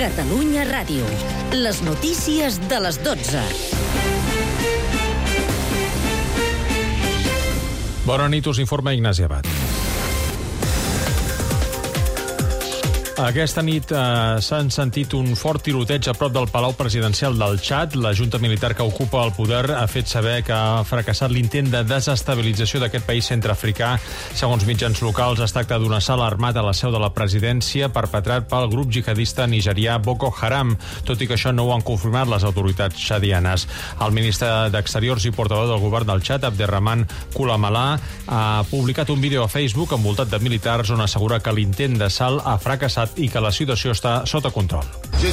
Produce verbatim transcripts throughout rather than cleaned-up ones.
Catalunya Ràdio. Les notícies de les dotze. Bona nit, us informa Ignasi Abad. Aquesta nit eh, s'han sentit un fort tiroteig a prop del Palau Presidencial del Txad. La Junta Militar que ocupa el poder ha fet saber que ha fracassat l'intent de desestabilització d'aquest país centreafricà. Segons mitjans locals, es tracta d'un assalt armat a la seu de la presidència perpetrat pel grup jihadista nigerià Boko Haram, tot i que això no ho han confirmat les autoritats txadianes. El ministre d'Exteriors i portaveu del govern del Txad, Abderrahman Koulibaly, ha publicat un vídeo a Facebook envoltat de militars on assegura que l'intent d'assalt ha fracassat i que la situació està sota control.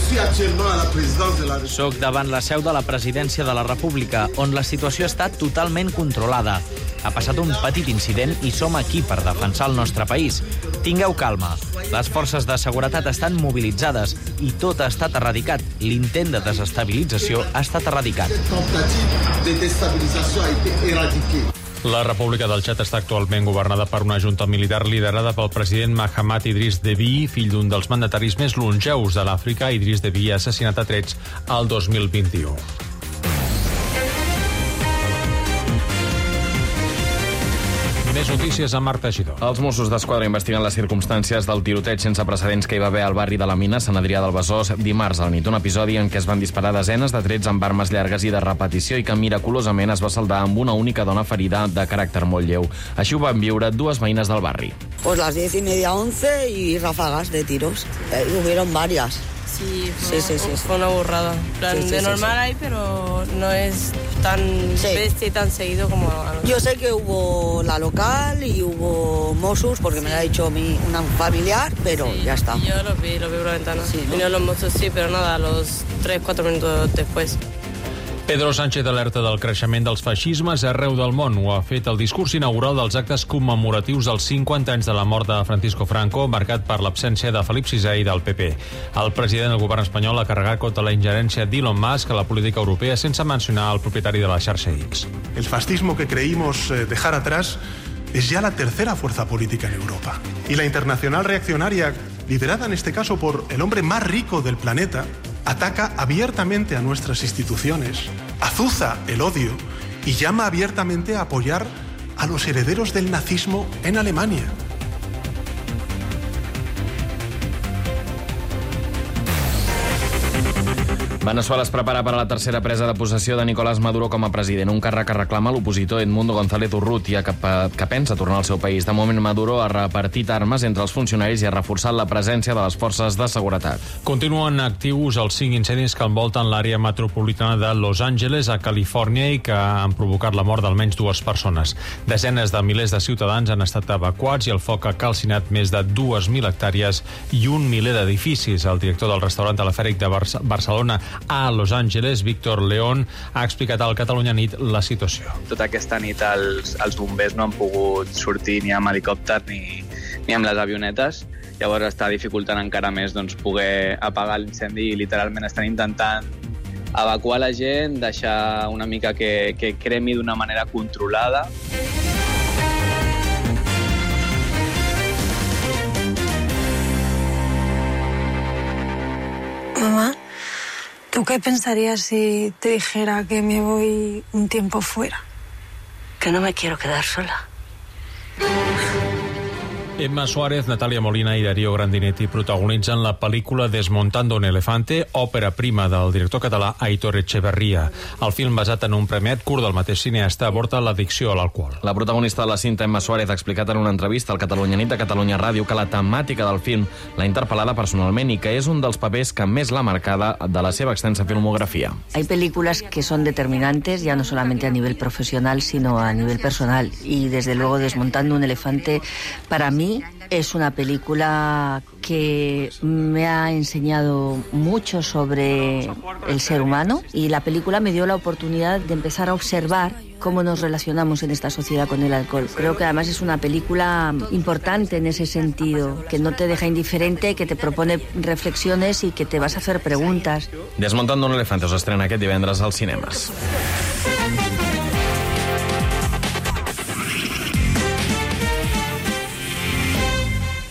Soc davant la seu de la presidència de la República, on la situació està totalment controlada. Ha passat un petit incident i som aquí per defensar el nostre país. Tingueu calma. Les forces de seguretat estan mobilitzades i tot ha estat erradicat. L'intent de desestabilització ha estat erradicat. La República del Txad està actualment governada per una junta militar liderada pel president Mahamat Idriss Déby, fill d'un dels mandataris més longeus de l'Àfrica. Idriss Déby ha assassinat a trets el dos mil vint-i-u. Més notícies amb Marc Teixidor. Els Mossos d'Esquadra investiguen les circumstàncies del tiroteig sense precedents que hi va haver al barri de la Mina, Sant Adrià del Besòs, dimarts a la nit. Un episodi en què es van disparar desenes de trets amb armes llargues i de repetició i que miraculosament es va saldar amb una única dona ferida de caràcter molt lleu. Així ho van viure dues veïnes del barri. Pues las diez y media, once y ráfagas de tiros. Eh, hubieron varias. Sí, fue, sí, sí, sí, sí. fue una burrada. Plan, Sí, sí, de sí, normal sí. hay, pero no es tan Sí. bestia y tan seguido como a nosotros. Yo sé que hubo la local y hubo Mossos, porque me lo ha dicho mi, una familiar, pero Sí, ya está. y yo lo vi, lo vi por la ventana. Sí, ¿no? Vinieron los mozos, sí, pero nada, a los tres, cuatro minutos después. Pedro Sánchez alerta del creixement dels feixismes arreu del món. Ho ha fet el discurs inaugural dels actes commemoratius dels cinquanta anys de la mort de Francisco Franco, marcat per l'absència de Felip sisè i del P P. El president del govern espanyol ha carregat contra la ingerència d'Elon Musk a la política europea sense mencionar el propietari de la xarxa X. El fascismo que creímos dejar atrás es ya la tercera fuerza política en Europa. Y la internacional reaccionaria, liderada en este caso por el hombre más rico del planeta, ataca abiertamente a nuestras instituciones, azuza el odio y llama abiertamente a apoyar a los herederos del nazismo en Alemania. Veneçuela es prepara per a la tercera presa de possessió de Nicolás Maduro com a president, un càrrec que reclama l'opositor Edmundo González Urrutia, que, que pensa tornar al seu país. De moment, Maduro ha repartit armes entre els funcionaris i ha reforçat la presència de les forces de seguretat. Continuen actius els cinc incendis que envolten l'àrea metropolitana de Los Angeles, a Califòrnia, i que han provocat la mort d'almenys dues persones. Desenes de milers de ciutadans han estat evacuats i el foc ha calcinat més de dues mil hectàrees i un miler d'edificis. El director del restaurant telefèric de Bar- Barcelona a Los Angeles, Víctor León, ha explicat al Catalunya Nit la situació. Tota aquesta nit els, els bombers no han pogut sortir ni amb helicòpter ni, ni amb les avionetes. Llavors està dificultant encara més doncs, poder apagar l'incendi i literalment estan intentant evacuar la gent, deixar una mica que, que cremi d'una manera controlada. Mamá, ¿tú qué pensarías si te dijera que me voy un tiempo fuera? Que no me quiero quedar sola. Emma Suárez, Natàlia Molina i Darío Grandinetti protagonitzen la pel·lícula Desmontando un elefante, òpera prima del director català Aitor Echeverría. El film, basat en un premiat curt del mateix cineasta, aborda l'addicció a l'alcohol. La protagonista de la cinta, Emma Suárez, ha explicat en una entrevista al Catalunya Nit de Catalunya Ràdio que la temàtica del film l'ha interpel·lada personalment i que és un dels papers que més l'ha marcada de la seva extensa filmografia. Hay películas que son determinantes, ya no solamente a nivel profesional, sino a nivel personal. Y desde luego Desmontando un elefante, para mí, es una película que me ha enseñado mucho sobre el ser humano y la película me dio la oportunidad de empezar a observar cómo nos relacionamos en esta sociedad con el alcohol. Creo que además es una película importante en ese sentido, que no te deja indiferente, que te propone reflexiones y que te vas a hacer preguntas. Desmontando un elefante us estrena aquest divendres als cinemes.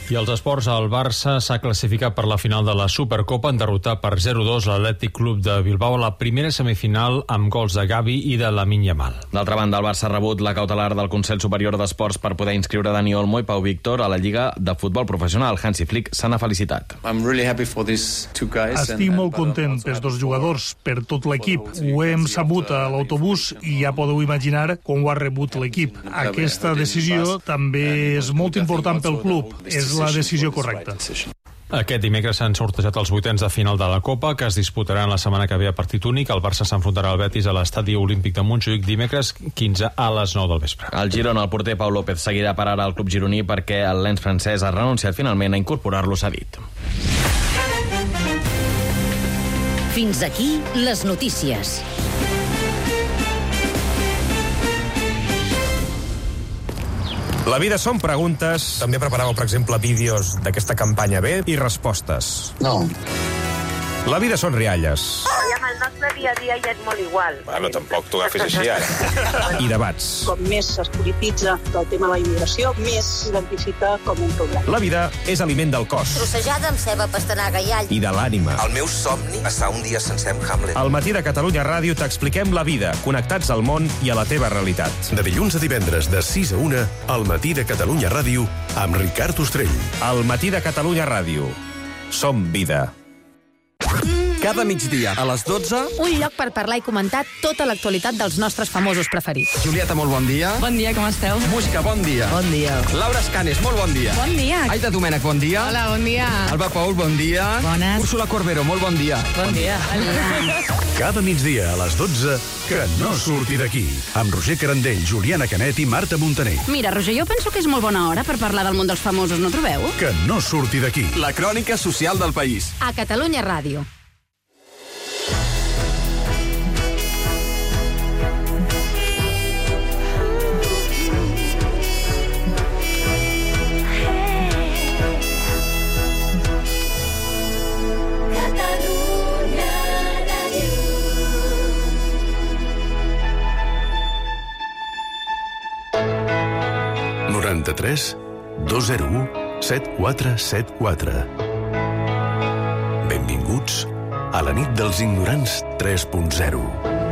I als esports, el Barça s'ha classificat per la final de la Supercopa en derrotar per zero dos l'Atlètic Club de Bilbao a la primera semifinal amb gols de Gavi i de Lamine Yamal. D'altra banda, el Barça ha rebut la cautelar del Consell Superior d'Esports per poder inscriure Dani Olmo i Pau Víctor a la Lliga de Futbol Professional. Hansi Flick se n'ha felicitat. Estic molt content pels dos jugadors, per tot l'equip. Ho hem sabut a l'autobús i ja podeu imaginar com ho ha rebut l'equip. Aquesta decisió també és molt important pel club. És la decisió correcta. Aquest dimecres s'han sortejat els vuitens de final de la Copa, que es disputaran la setmana que ve a partit únic. El Barça s'enfrontarà al Betis a l'Estadi Olímpic de Montjuïc dimecres quinze a les nou del vespre. El Girona, el porter Pau López, seguirà per ara al club gironí perquè el lens francès ha renunciat finalment a incorporar-lo cedit. Fins aquí les notícies. La vida són preguntes. També preparàveu, per exemple, vídeos d'aquesta campanya B i respostes. No. La vida són rialles. Oh, i amb el nostre dia a dia ja és molt igual. Bueno, tampoc t'ho agafis així, ara. I debats. Com més es polititza el tema de la immigració, més s'identifica com un problema. La vida és aliment del cos. Trossejada amb ceba, pastanaga i all. I de l'ànima. El meu somni, passar un dia sencer amb Hamlet. Al matí de Catalunya Ràdio t'expliquem la vida, connectats al món i a la teva realitat. De dilluns a divendres, de sis a una, al matí de Catalunya Ràdio, amb Ricard Ostrell. Al matí de Catalunya Ràdio. Som vida. Cada migdia a les dotze... Un lloc per parlar i comentar tota l'actualitat dels nostres famosos preferits. Julieta, molt bon dia. Bon dia, com esteu? Música, bon dia. Bon dia. Laura Escanes, molt bon dia. Bon dia. Aida Domènech, bon dia. Hola, bon dia. Alba Paul, bon dia. Bones. Úrsula Corbero, molt bon dia. Bon dia. Cada migdia a les dotze, que no surti d'aquí. Amb Roger Carandell, Juliana Canet i Marta Montaner. Mira, Roger, jo penso que és molt bona hora per parlar del món dels famosos, no trobeu? Que no surti d'aquí. La crònica social del país. A Catalunya Ràdio. noranta-tres dos zero u set quatre set quatre. Benvinguts a la nit dels ignorants tres punt zero.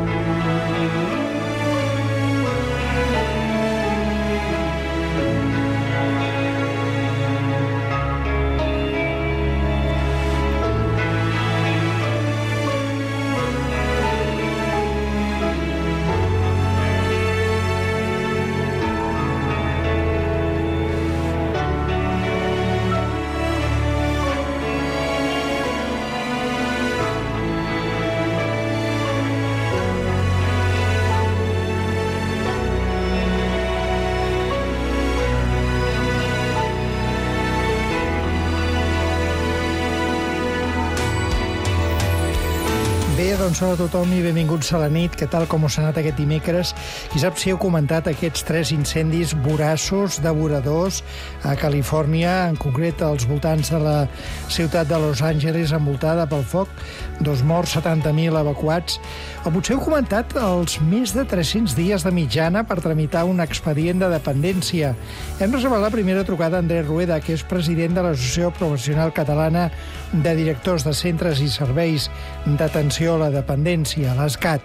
Doncs hola a tothom i benvinguts a la nit. Què tal, com us ha anat aquest dimecres? Qui sap si heu comentat aquests tres incendis voraços, devoradors, a Califòrnia, en concret als voltants de la ciutat de Los Angeles, envoltada pel foc, dos morts, setanta mil evacuats. O potser heu comentat els més de tres-cents dies de mitjana per tramitar un expedient de dependència. Hem reservat la primera trucada a Andrés Rueda, que és president de l'Associació Professional Catalana de Directors de Centres i Serveis d'Atenció a la Dependència, l'ASCAT.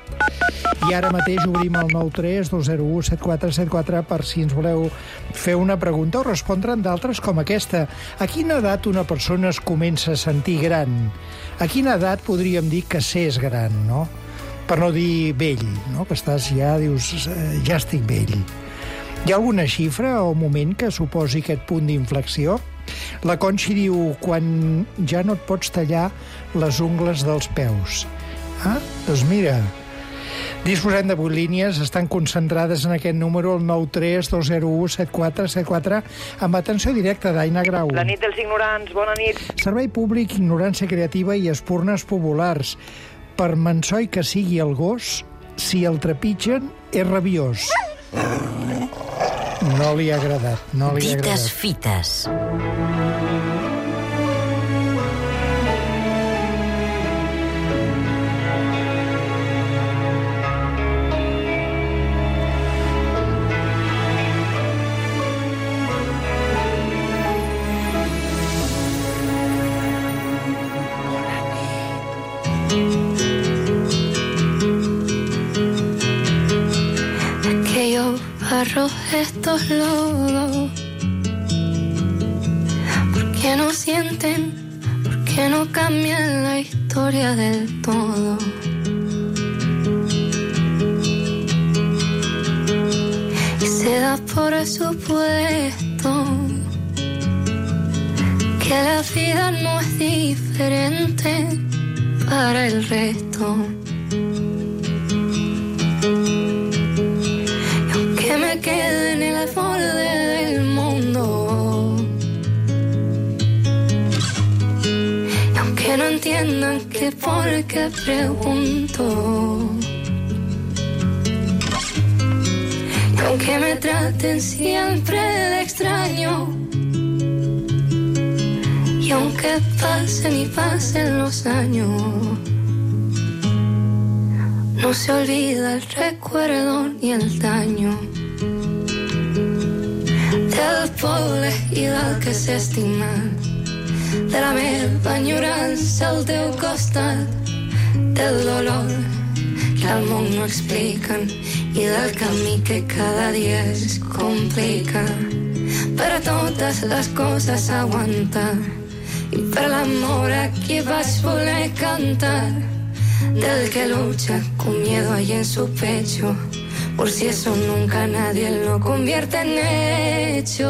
I ara mateix obrim el nou tres dos zero u set quatre set quatre per si ens voleu fer una pregunta o respondre en d'altres com aquesta. A quina edat una persona es comença a sentir gran? A quina edat podríem dir que s'és gran, no? Per no dir vell, no? Que estàs ja, dius, ja estic vell. Hi ha alguna xifra o moment que suposi aquest punt d'inflexió? La Conxi diu, quan ja no et pots tallar les ungles dels peus. Ah, doncs mira, disposem de vuit línies, estan concentrades en aquest número, el nou tres dos zero u set quatre set quatre, amb atenció directa d'Aina Grau. La nit dels ignorants, bona nit. Servei públic, ignorància creativa i espurnes populars. Per mensoi que sigui el gos, si el trepitgen, és rabiós. No li ha agradat, no li ha agradat. Dites fites. estos lodos? ¿Por qué no sienten? ¿Por qué no cambian la historia del todo? Y se da por supuesto que la vida no es diferente para el resto. Y aunque me quede en el borde del mundo, y aunque no entiendan que por qué pregunto, y aunque me traten siempre de extraño, y aunque pasen y pasen los años, no se olvida el recuerdo ni el daño del pobre i del que s'estima, de la meva enyorança al teu costat, del dolor que al món no expliquen i del camí que cada dia es complica. Per a totes les coses aguantar y per l'amor a qui vas voler cantar, del que lucha con miedo ahí en su pecho, por si eso nunca nadie lo convierte en hecho.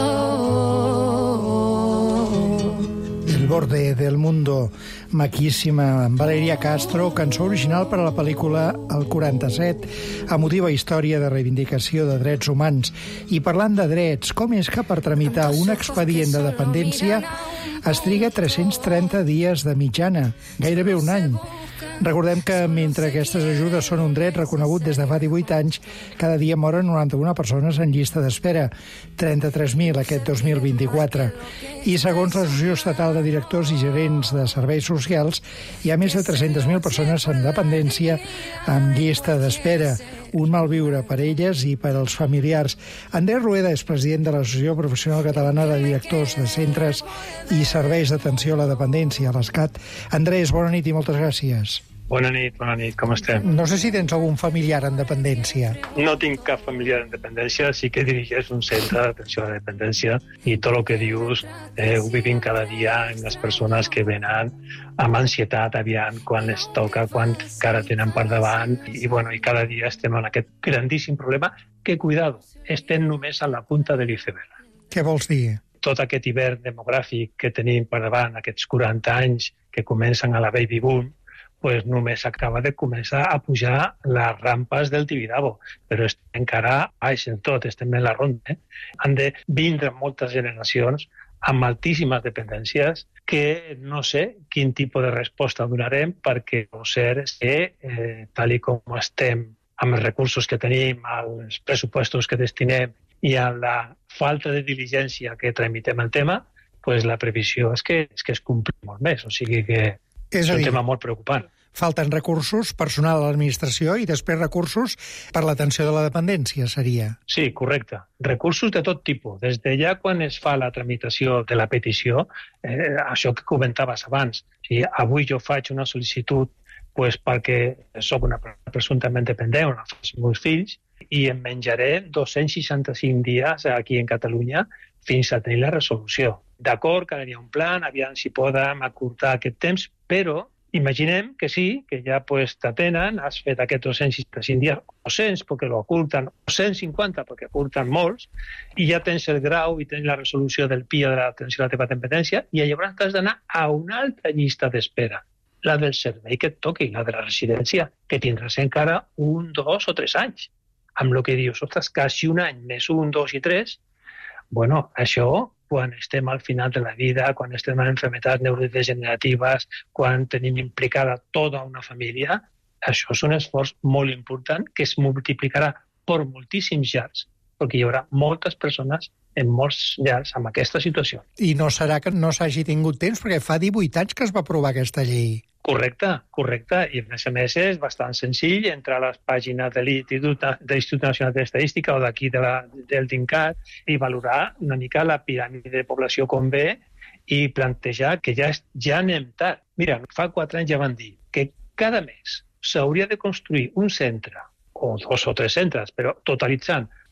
El borde del mundo, maquíssima. Valeria Castro, cançó original per a la pel·lícula El quaranta-set, emotiva història de reivindicació de drets humans. I parlant de drets, com és que per tramitar un expedient de dependència es triga tres-cents trenta dies de mitjana, gairebé un any? Recordem que mentre aquestes ajudes són un dret reconegut des de fa divuit anys, cada dia moren noranta-una persones en llista d'espera, trenta-tres mil aquest dos mil vint-i-quatre. I segons l'Associació Estatal de Directors i Gerents de Serveis Socials, hi ha més de tres-centes mil persones en dependència amb llista d'espera. Un malviure per elles i per als familiars. Andrés Rueda és president de l'Associació Professional Catalana de Directors de Centres i Serveis d'Atenció a la Dependència, a l'ESCAT. Andrés, bona nit i moltes gràcies. Bona nit, bona nit, com estem? No sé si tens algun familiar en dependència. No tinc cap familiar en dependència, sí que dirigeix un centre d'atenció a la dependència i tot el que dius eh, ho vivim cada dia amb les persones que venen amb ansietat, aviam, quan es toca, quan encara tenen per davant, i, bueno, i cada dia estem en aquest grandíssim problema que, cuidado, estem només a la punta de l'iceberg. Què vols dir? Tot aquest hivern demogràfic que tenim per davant, aquests quaranta anys que comencen a la baby boom, pues només acaba de començar a pujar les rampes del Tibidabo, però estem encara baix en tot, estem en la ronda. Eh? Han de vindre moltes generacions amb altíssimes dependències que no sé quin tipus de resposta donarem, perquè el cert és que, eh, tal i com estem amb els recursos que tenim, els pressupostos que destinem i amb la falta de diligència que tramitem el tema, pues la previsió és que, és que es compli molt més. O sigui que és un tema molt preocupant. Falten recursos, personal a l'administració i després recursos per l'atenció de la dependència, seria? Sí, correcte. Recursos de tot tipus. Des de ja quan es fa la tramitació de la petició, eh, això que comentaves abans, si avui jo faig una sol·licitud pues, perquè soc una persona presumptament dependent, una dels meus fills, i em menjaré dos-cents seixanta-cinc dies aquí en Catalunya fins a tenir la resolució. D'acord, que hi ha un plan, aviam si podem acurtar aquest temps, però imaginem que sí, que ja pues, t'atenen, has fet aquests dos-cents seixanta-cinc dies, o cent perquè lo oculten, o cent cinquanta perquè oculten molts, i ja tens el grau i tens la resolució del P I A de l'atenció a la teva dependència, i llavors has d'anar a una altra llista d'espera, la del servei que et toqui, la de la residència, que tindràs encara un, dos o tres anys. Amb el que dius, ostres, quasi un any més un, dos i tres, bueno, això, quan estem al final de la vida, quan estem en enfermetats neurodegeneratives, quan tenim implicada tota una família, això és un esforç molt important que es multiplicarà per moltíssims llars, perquè hi haurà moltes persones en molts llars amb aquesta situació. I no serà que no s'hagi tingut temps, perquè fa divuit anys que es va aprovar aquesta llei. Correcte, correcte. I a més a més és bastant senzill entrar a les pàgines de l'Institut de l'Institut Nacional d'Estadística o d'aquí de la, del DINCAT i valorar una mica la piràmide de població com ve i plantejar que ja, ja anem tard. Mira, fa quatre anys ja van dir que cada mes s'hauria de construir un centre, o dos o tres centres, però totalitzant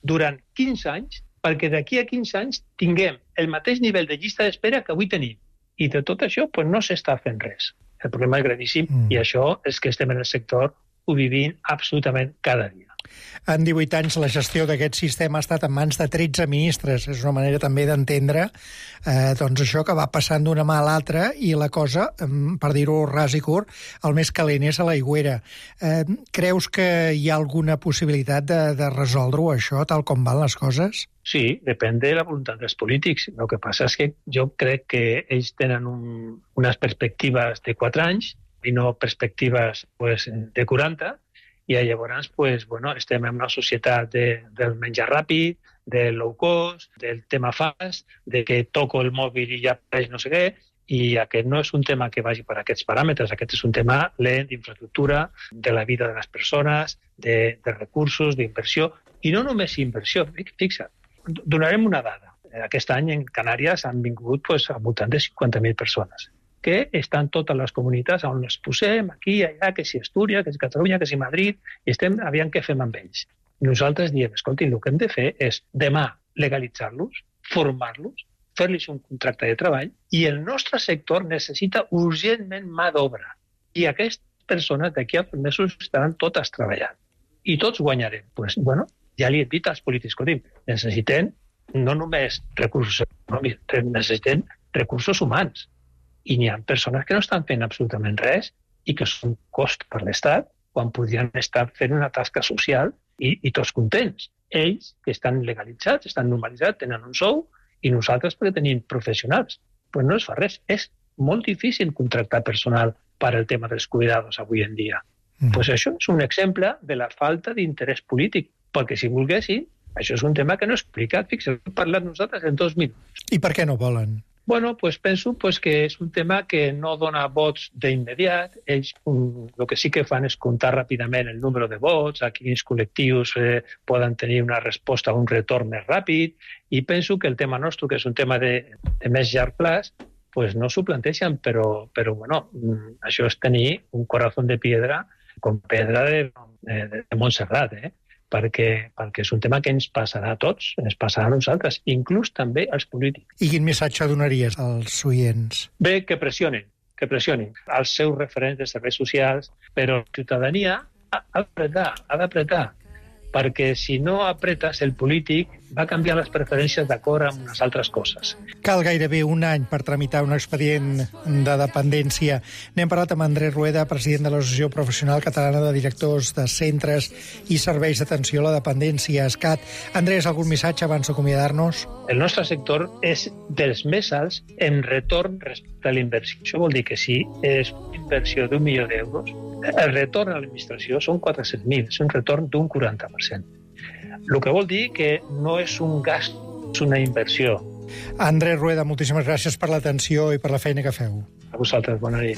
durant quinze anys perquè d'aquí a quinze anys tinguem el mateix nivell de llista d'espera que avui tenim. I de tot això pues, no s'està fent res. El problema és gravíssim mm. i això és que estem en el sector ho vivim absolutament cada dia. En divuit anys la gestió d'aquest sistema ha estat en mans de tretze ministres. És una manera també d'entendre eh, doncs això que va passant d'una mà a l'altra i la cosa, per dir-ho ras i curt, el més calent és a l'aigüera. Eh, creus que hi ha alguna possibilitat de, de resoldre-ho, això, tal com van les coses? Sí, depèn de la voluntat dels polítics. El que passa és que jo crec que ells tenen un, unes perspectives de quatre anys i no perspectives pues, de quaranta, i llavors pues, bueno, estem en una societat de, del menjar ràpid, del low cost, del tema fast, de que toco el mòbil i ja apareix no sé què, i aquest no és un tema que vagi per aquests paràmetres, aquest és un tema lent d'infraestructura, de la vida de les persones, de, de recursos, d'inversió, i no només inversió. Fixa't, donarem una dada. Aquest any en Canàries han vingut pues, al voltant de cinquanta mil persones, que estan totes les comunitats on les posem, aquí, allà, que si Astúries, que si Catalunya, que si Madrid, i estem aviam què fem amb ells. Nosaltres diem, escolti, el que hem de fer és demà legalitzar-los, formar-los, fer-los un contracte de treball, i el nostre sector necessita urgentment mà d'obra. I aquestes persones d'aquí a mesos estaran totes treballant. I tots guanyarem. Pues, bueno, ja li he dit als polítics, escolti, necessitem no només recursos econòmics, necessitem recursos humans. I n'hi ha persones que no estan fent absolutament res i que són cost per l'Estat quan podrien estar fent una tasca social i, i tots contents. Ells, que estan legalitzats, estan normalitzats, tenen un sou, i nosaltres perquè tenim professionals. Pues no es fa res. És molt difícil contractar personal per al tema dels cuidados avui en dia. Mm. Pues això és un exemple de la falta d'interès polític, perquè si volguessin, això és un tema que no és explicat. Fixeu, hem parlat nosaltres en dos minuts. I per què no volen? Bueno, pues penso pues, que és un tema que no dona vots d'immediat. Ells um, el que sí que fan és comptar ràpidament el número de vots, a quins col·lectius eh, poden tenir una resposta, un retorn més ràpid, i penso que el tema nostre, que és un tema de, de més llarg plaç, pues no s'ho planteixen, però, però bueno, això és tenir un corazón de piedra com pedra de, de, de Montserrat, eh? Perquè, perquè és un tema que ens passarà a tots, ens passarà a nosaltres, inclús també als polítics. I quin missatge donaries als oients? Bé, que pressionen, que pressionen als seus referents de serveis socials, però la ciutadania ha d'apretar, ha d'apretar, perquè si no apretes, el polític va canviar les preferències d'acord amb unes altres coses. Cal gairebé un any per tramitar un expedient de dependència. N'hem parlat amb Andrés Rueda, president de l'Associació Professional Catalana de Directors de Centres i Serveis d'Atenció a la Dependència, ESCAT. Andrés, algun missatge abans d'acomiadar-nos? El nostre sector és dels més alts en retorn respecte a l'inversió. Això vol dir que si és una inversió d'un milió d'euros, el retorn a l'administració són quatre-cents mil, és un retorn d'un quaranta per cent. El que vol dir que no és un gast, és una inversió. Andrés Rueda, moltíssimes gràcies per l'atenció i per la feina que feu. A vosaltres, bona nit.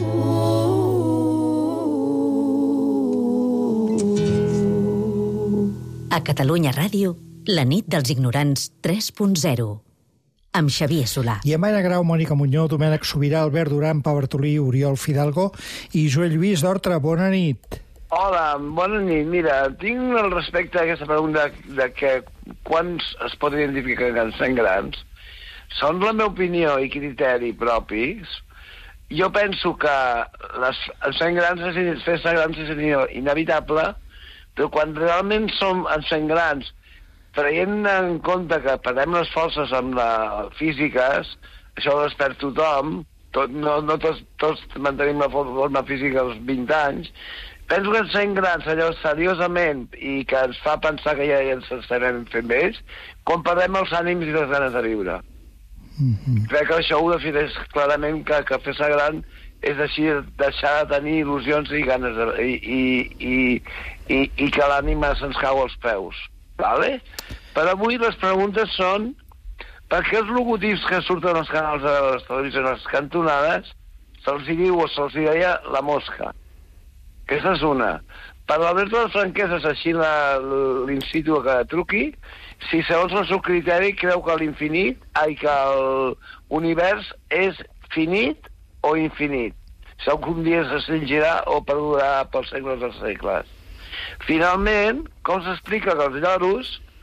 A Catalunya Ràdio, la nit dels ignorants tres punt zero. Amb Xavier Solà. I amb Anna Grau, Mònica Muñó, Domènec Sobirà, Albert Duran, Pau Bartolí, Oriol Fidalgo i Joel Lluís d'Horta. Bona nit. Hola, bona nit. Mira, tinc el respecte a aquesta pregunta de que quants es pot identificar que sent grans. Són la meva opinió i criteri propis. Jo penso que les, els sent grans, fer-se grans és inevitable, però quan realment som els sent grans, traient en compte que perdem les forces amb les físiques, això ho es perd tothom, tot, no, no tots, tots mantenim la forma física als vint anys, penso que sent grans allò seriosament i que ens fa pensar que ja, ja ens estarem fent més, quan perdem els ànims i les ganes de viure. Mm-hmm. Crec que això ho defineix clarament, que, que fer-se gran és així, deixar de tenir il·lusions i ganes de, i, i, i, i, i que l'ànima se'ns cau als peus. Vale? Per avui les preguntes són per què els logotips que surten als canals de les televisions, les cantonades, se'ls diu o se'ls deia la mosca. Aquesta és una. Per l'Alberto de Franqueses, així l'institut que truqui, si segons el seu criteri creu que l'infinit, ai, que l'univers és finit o infinit. Segur que un dia s'extingirà o perdurà pels segles dels segles. Finalment, com s'explica que els lloros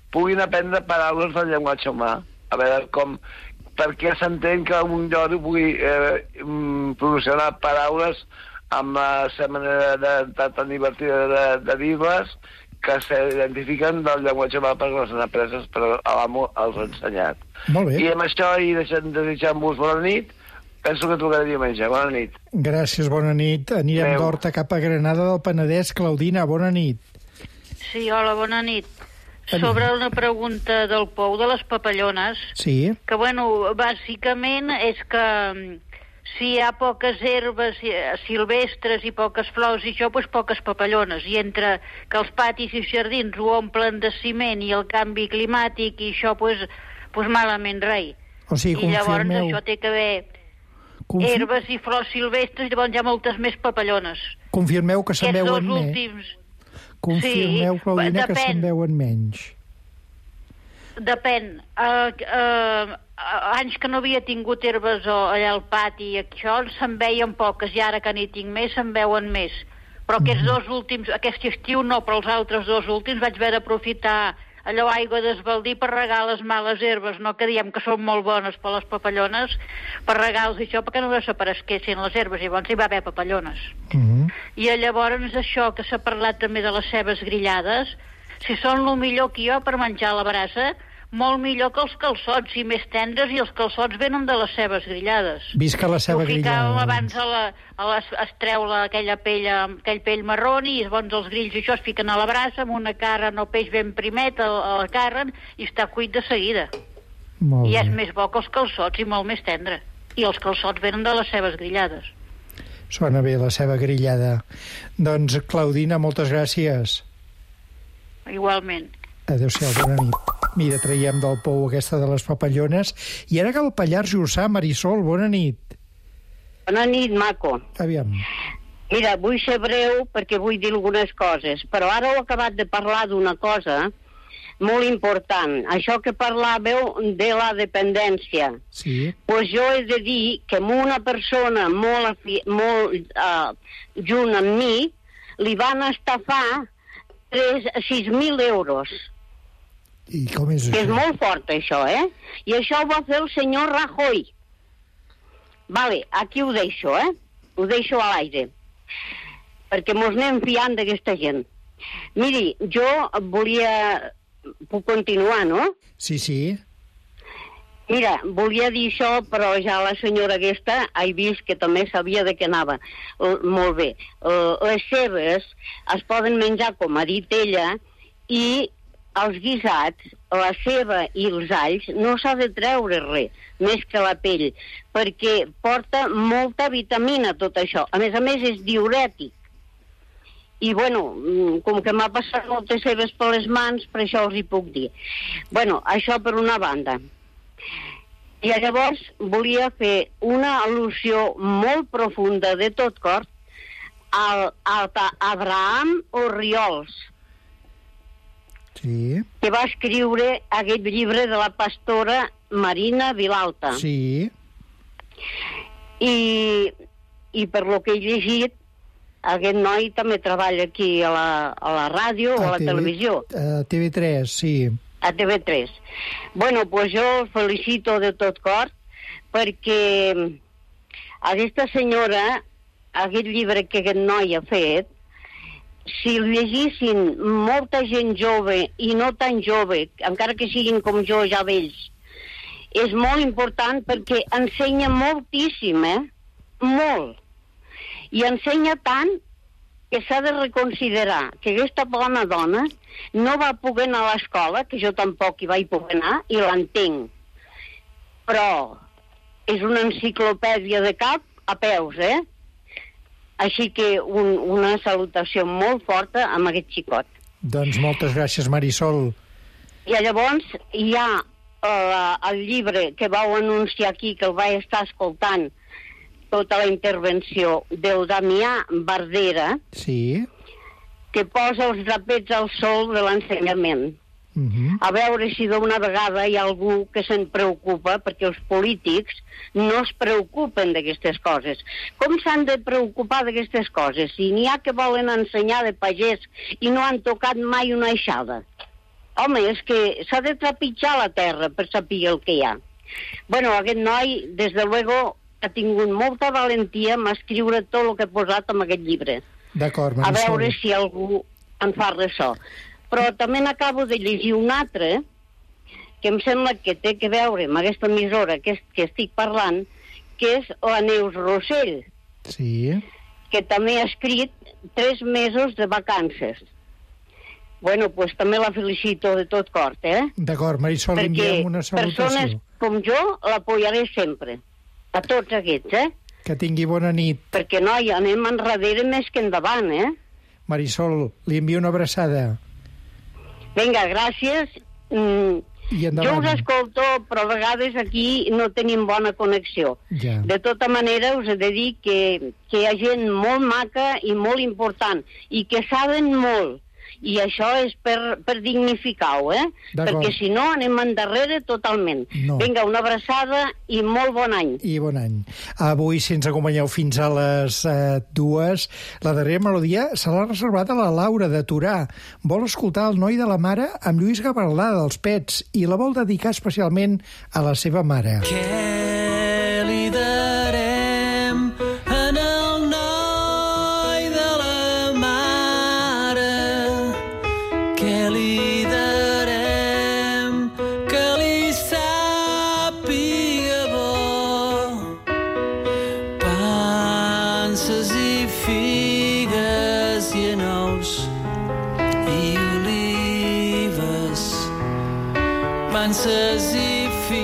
puguin aprendre paraules del llenguatge humà. A veure com... Per què s'entén que un lloro pugui eh, pronunciar paraules amb la seva manera de, de, tan divertida de, de dir-les que s'identifiquen del llenguatge humà perquè les han apreses, però l'amo els ha ensenyat. Molt bé. I amb això, i deixant desitjant-vos bona nit, penso que trucaré diumenge. Bona nit. Gràcies, bona nit. Anirem Adéu. d'Horta cap a Granada del Penedès. Claudina, bona nit. Sí, hola, bona nit. Sobre una pregunta del pou de les papallones, sí. que, bueno, bàsicament és que si hi ha poques herbes silvestres i poques flors i això, doncs poques papallones. I entre que els patis i jardins ho omplen de ciment i el canvi climàtic i això, doncs, doncs malament res. O sigui, I llavors confirmeu... això té que haver Confi... herbes i flors silvestres i llavors hi ha moltes més papallones. Confirmeu que se'n veuen més. Últims... Confirmeu, sí, Claudina, que se'n veuen menys. Depèn. Uh, uh, anys que no havia tingut herbes o allà al pati i això, se'n veien poques, i ara que n'hi tinc més, se'n veuen més. Però aquests dos últims, aquest estiu no, però els altres dos últims vaig haver d'aprofitar allò aigua d'esbaldir per regar les males herbes, no, que diem que són molt bones per les papallones, per regar-los això perquè no desaparesquessin les herbes, i llavors hi va haver papallones. Uh -huh. I llavors això que s'ha parlat també de les cebes grillades, si són el millor que jo per menjar a la brasa, molt millor que els calçots, i més tendres, i els calçots venen de les cebes grillades. Visca la ceba grillada. Ho ficàvem abans a la, a les, es treu la, aquella pell, aquell pell marrón, i llavors els grills i això es fiquen a la brasa amb una carn o peix ben primet a, a la carn i està cuit de seguida. Molt I bé. és més bo que els calçots i molt més tendre. I els calçots venen de les cebes grillades. Sona bé la ceba grillada. Doncs, Claudina, moltes gràcies. Igualment. Adéu-siau, bona nit. Mira, traiem del pou aquesta de les papallones. I ara que el Pallars Jussà, Marisol, bona nit. Bona nit, maco. Aviam. Mira, vull ser breu perquè vull dir algunes coses, però ara heu acabat de parlar d'una cosa molt important. Això que parlàveu de la dependència. Sí. Pues jo he de dir que una persona molt, molt uh, junt amb mi li van estafar sis mil euros. I com és això? Que és molt fort, això, eh? I això ho va fer el senyor Rajoy. Vale, aquí ho deixo, eh? Ho deixo a l'aire. Perquè mos anem fiant d'aquesta gent. Miri, jo volia... Puc continuar, no? Sí, sí. Mira, volia dir això, però ja la senyora aquesta he vist que també sabia de què anava. Uh, molt bé. Uh, les cebes es poden menjar, com ha dit ella, i els guisats, la ceba i els alls, no s'ha de treure res, més que la pell, perquè porta molta vitamina tot això. A més a més és diurètic. I, bueno, com que m'ha passat moltes cebes per les mans, per això els hi puc dir. Bueno, això per una banda. I llavors volia fer una al·lusió molt profunda de tot cor al, al Abraham Orriols, sí. que va escriure aquest llibre de la pastora Marina Vilalta. Sí. I, i per lo que he llegit, aquest noi també treballa aquí a la, a la ràdio o a la T V, televisió. A T V tres, sí. A T V tres. Bueno, pues jo el felicito de tot cor perquè aquesta senyora, aquest llibre que aquest noi ha fet, si el llegissin molta gent jove i no tan jove, encara que siguin com jo ja vells, és molt important perquè ensenya moltíssim, eh? Molt. I ensenya tant que s'ha de reconsiderar que aquesta bona dona no va poder anar a l'escola, que jo tampoc hi vaig poder anar, i l'entenc. Però és una enciclopèdia de cap a peus, eh? Així que un, una salutació molt forta amb aquest xicot. Doncs moltes gràcies, Marisol. I llavors hi ha uh, el llibre que vau anunciar aquí, que el vaig estar escoltant, tota la intervenció del Damià Bardera, sí. que posa els drapets al sol de l'ensenyament. Uh -huh. A veure si d'una vegada hi ha algú que se'n preocupa, perquè els polítics no es preocupen d'aquestes coses. Com s'han de preocupar d'aquestes coses? Si n'hi ha que volen ensenyar de pagès i no han tocat mai una aixada. Home, és que s'ha de trepitjar la terra per saber el que hi ha. Bueno, aquest noi, des de luego, ha tingut molta valentia en escriure tot el que ha posat en aquest llibre. D'acord, A Marisol. veure si algú en fa ressò. Però també n'acabo de llegir un altre, que em sembla que té que veure amb aquesta emissora que, que estic parlant, que és la Neus Rossell, Sí. que també ha escrit tres mesos de vacances. Bueno, pues també la felicito de tot cor, eh? D'acord, Marisol, li Perquè enviem una salutació. persones com jo l'apoyaré sempre. A tots aquests, eh? Que tingui bona nit. Perquè, noi, anem enrere més que endavant, eh? Marisol, li envio una abraçada. Vinga, gràcies. Mm, I jo endavant. us escolto, però a vegades aquí no tenim bona connexió. Ja. De tota manera, us he de dir que, que hi ha gent molt maca i molt important, i que saben molt. I això és per, per dignificar-ho, eh? D'acord. Perquè si no anem endarrere totalment. No. Vinga, una abraçada i molt bon any. I bon any. Avui, si ens acompanyeu fins a les eh, dues, la darrera melodia se l'ha reservat a la Laura de Torà. Vol escoltar El noi de la mare amb Lluís Gavaldà dels Pets i la vol dedicar especialment a la seva mare. Què li darem en el noi de la mare? Què li darem que li sàpiga bo? Panses i figues i nous i olives. Panses i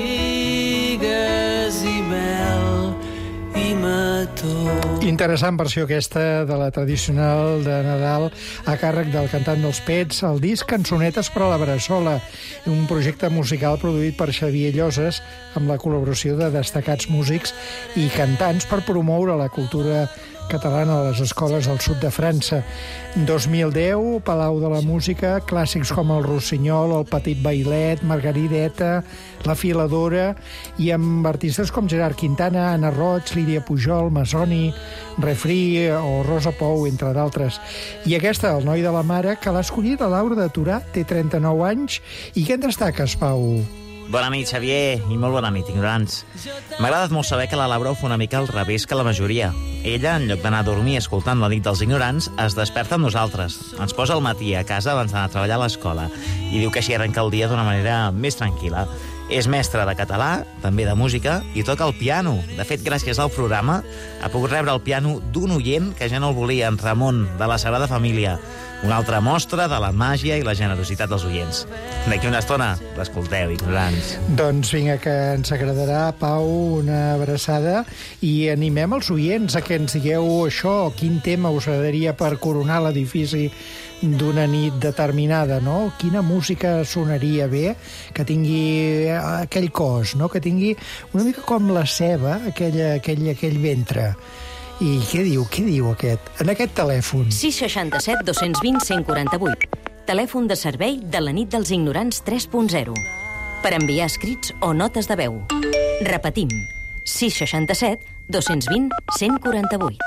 figues i mel i mató. Interessant versió aquesta de la tradicional de Nadal a càrrec del cantant dels Pets, el disc Cançonetes per a la Bressola, un projecte musical produït per Xavier Lloses amb la col·laboració de destacats músics i cantants per promoure la cultura catalana a les escoles del sud de França. dos mil deu, Palau de la Música, clàssics com el Rossinyol, el Petit Bailet, Margarideta, La Filadora, i amb artistes com Gerard Quintana, Anna Roig, Lídia Pujol, Masoni, Refri o Rosa Pou, entre d'altres. I aquesta, El noi de la mare, que l'ha escollit a Laura de Torà, té trenta-nou anys. I què en destaques, Pau? Bona nit, Xavier, i molt bona nit, ignorants. M'ha agradat molt saber que la Laura ho fa una mica al revés que la majoria. Ella, en lloc d'anar a dormir escoltant la nit dels ignorants, es desperta amb nosaltres. Ens posa al matí a casa abans d'anar a treballar a l'escola i diu que així arrenca el dia d'una manera més tranquil·la. És mestra de català, també de música, i toca el piano. De fet, gràcies al programa, ha pogut rebre el piano d'un oient que ja no el volia, en Ramon, de la Sagrada Família. Una altra mostra de la màgia i la generositat dels oients. D'aquí una estona, l'escolteu, ignorants. Doncs vinga, que ens agradarà, Pau, una abraçada, i animem els oients a que ens digueu això, quin tema us agradaria per coronar l'edifici d'una nit determinada, no? Quina música sonaria bé, que tingui aquell cos, no? Que tingui una mica com la ceba, aquell, aquell, aquell ventre. I què diu, què diu aquest? En aquest telèfon. sis seixanta set dos cents vint cent quaranta-vuit. Telèfon de servei de la nit dels ignorants tres punt zero. Per enviar escrits o notes de veu. Repetim. sis seixanta set dos cents vint cent quaranta-vuit.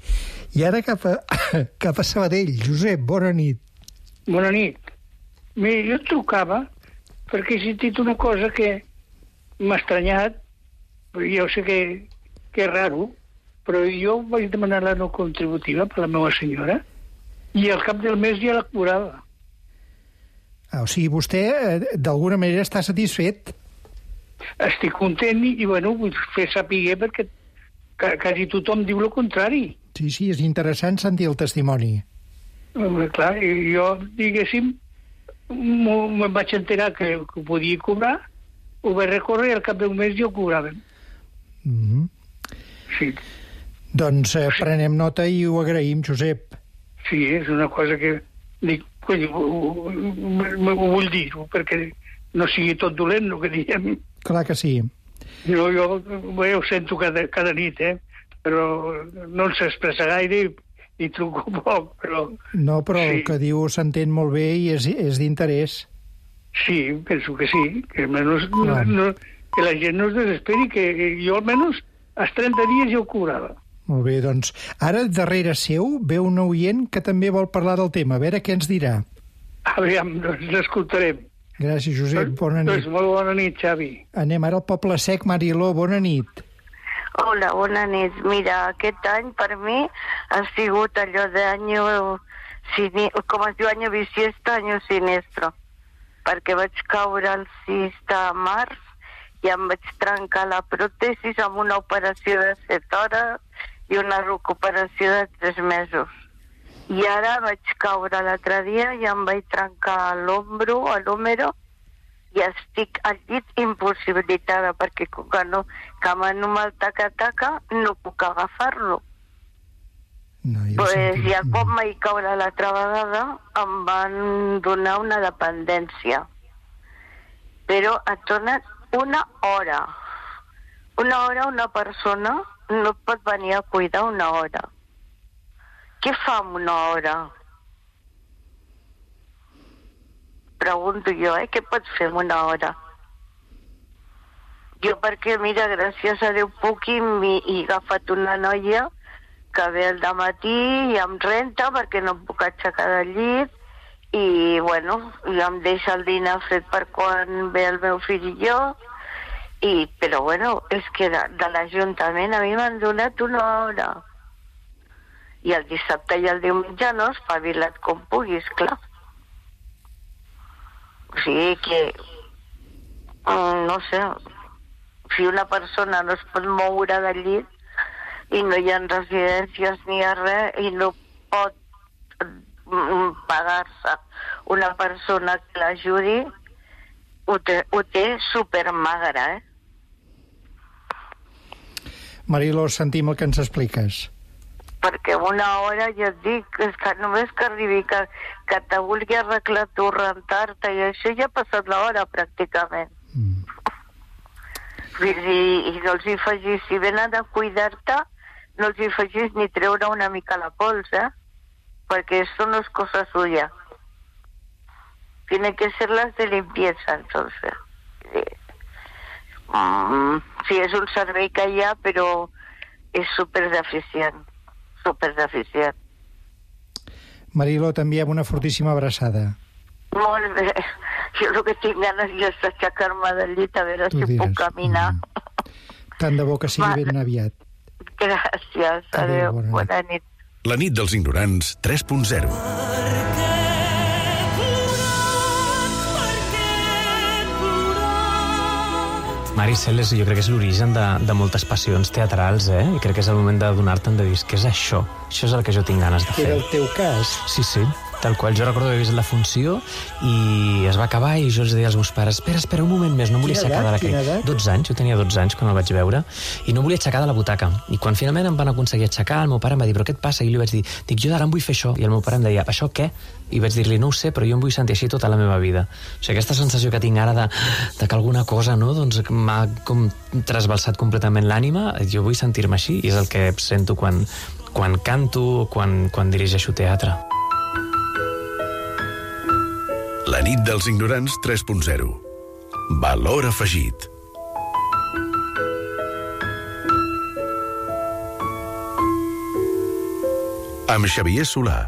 I ara cap a, cap a Sabadell. Josep, bona nit. Bona nit. Mira, jo et trucava perquè he sentit una cosa que m'ha estranyat, però jo sé que, que és raro, però jo vaig demanar la no contributiva per la meva senyora i al cap del mes ja la cobrava. Ah, o sigui, vostè eh, d'alguna manera està satisfet? Estic content i, i bueno, vull fer saber perquè ca, quasi tothom diu el contrari. Sí, sí, és interessant sentir el testimoni. Eh, clar, jo, diguéssim, me'n vaig enterar que, que ho podia cobrar, ho vaig recórrer i al cap d'un mes ja ho cobràvem. Mm-hmm. Sí. Doncs eh, prenem nota i ho agraïm, Josep. Sí, és una cosa que dic, coi, ho, ho, ho, ho vull dir, perquè no sigui tot dolent el que diem. Clar que sí. Jo, jo bé, ho sento cada, cada nit, eh? Però no ens expressa gaire i, i truco poc, però... No, però sí. El que diu s'entén molt bé i és, és d'interès. Sí, penso que sí, que almenys no, no, que la gent no es desesperi, que jo almenys als trenta dies ja ho cobrava. Molt bé, doncs ara darrere seu ve un oient que també vol parlar del tema. A veure què ens dirà. Aviam, doncs l'escoltarem. Gràcies, Josep. Bona nit. Doncs molt bona nit, Xavi. Anem ara al Poble Sec. Mariló, bona nit. Hola, bona nit. Mira, aquest any per mi ha sigut allò d'any, com es diu, any bisiesto, any sinestro, perquè vaig caure el sis de març i em vaig trencar la pròtesis amb una operació de set hores i una recuperació de tres mesos. I ara vaig caure l'altre dia i em vaig trencar l'ombro, l'húmero, i estic al llit impossibilitada, perquè com que, no, que m'han mal taca-taca no puc agafar-lo. No, pues, I a cop m'hi caure l'altra vegada em van donar una dependència. Però et donen una hora. Una hora una persona no pot venir a cuidar una hora. Què fa en una hora? Pregunto jo, eh? Què pot fer en una hora? Jo perquè, mira, gràcies a Déu puc i he agafat una noia que ve al dematí i em renta perquè no em puc aixecar del llit i, bueno, i em deixa el dinar fet per quan ve el meu fill i jo. I, però, bueno, és que de, de l'Ajuntament a mi m'han donat una hora. I el dissabte i el diumenge no, espavila't com puguis, clar. O sigui que, no sé, si una persona no es pot moure del llit i no hi ha residències ni a res i no pot pagar-se una persona que l'ajudi, ho té, ho té supermagre, eh? Mariló, sentim el que ens expliques. Perquè una hora, ja et dic, és que només que arribi que, que te vulgui arreglar tu, rentar-te, i això ja ha passat l'hora, pràcticament. Mm. I, I no els hi facis, si venen a cuidar-te, no els hi facis ni treure una mica la pols, eh? Perquè això no és cosa suya. Tiene que ser las de limpieza, entonces. Sí. Mm, sí, és un servei que hi ha, però és superdeficient. Superdeficient. Mariló, t'enviem una fortíssima abraçada. Molt bé. Jo el que tinc ganes ja és d'aixecar-me del llit a veure tu si diràs. Puc caminar. Mm. Tant de bo que sigui ben aviat. Gràcies. Adéu. Adéu. Bona, bona nit. La nit dels ignorants tres punt zero. Mari Celes, jo crec que és l'origen de, de moltes passions teatrals, eh? I crec que és el moment de donar-te'n de dir, què és això? Això és el que jo tinc ganes de fer. Era el teu cas? Sí, sí, tal qual. Jo recordo haver vist la funció i es va acabar i jo els deia als meus pares, espera, espera un moment més, no em volia aixecar de la cama. dotze anys, jo tenia dotze anys quan el vaig veure, i no em volia aixecar de la butaca. I quan finalment em van aconseguir aixecar, el meu pare em va dir, però què et passa? I li vaig dir, dic, jo d'ara em vull fer això. I el meu pare em deia, això què? I vaig dir-li, no ho sé, però jo em vull sentir així tota la meva vida. O sigui, aquesta sensació que tinc ara de, de que alguna cosa, no?, doncs m'ha com trasbalsat completament l'ànima, jo vull sentir-me així, i és el que sento quan, quan canto, quan, quan dirigeixo teatre. La nit dels ignorants tres punt zero. Valor afegit. Amb Xavier Solà.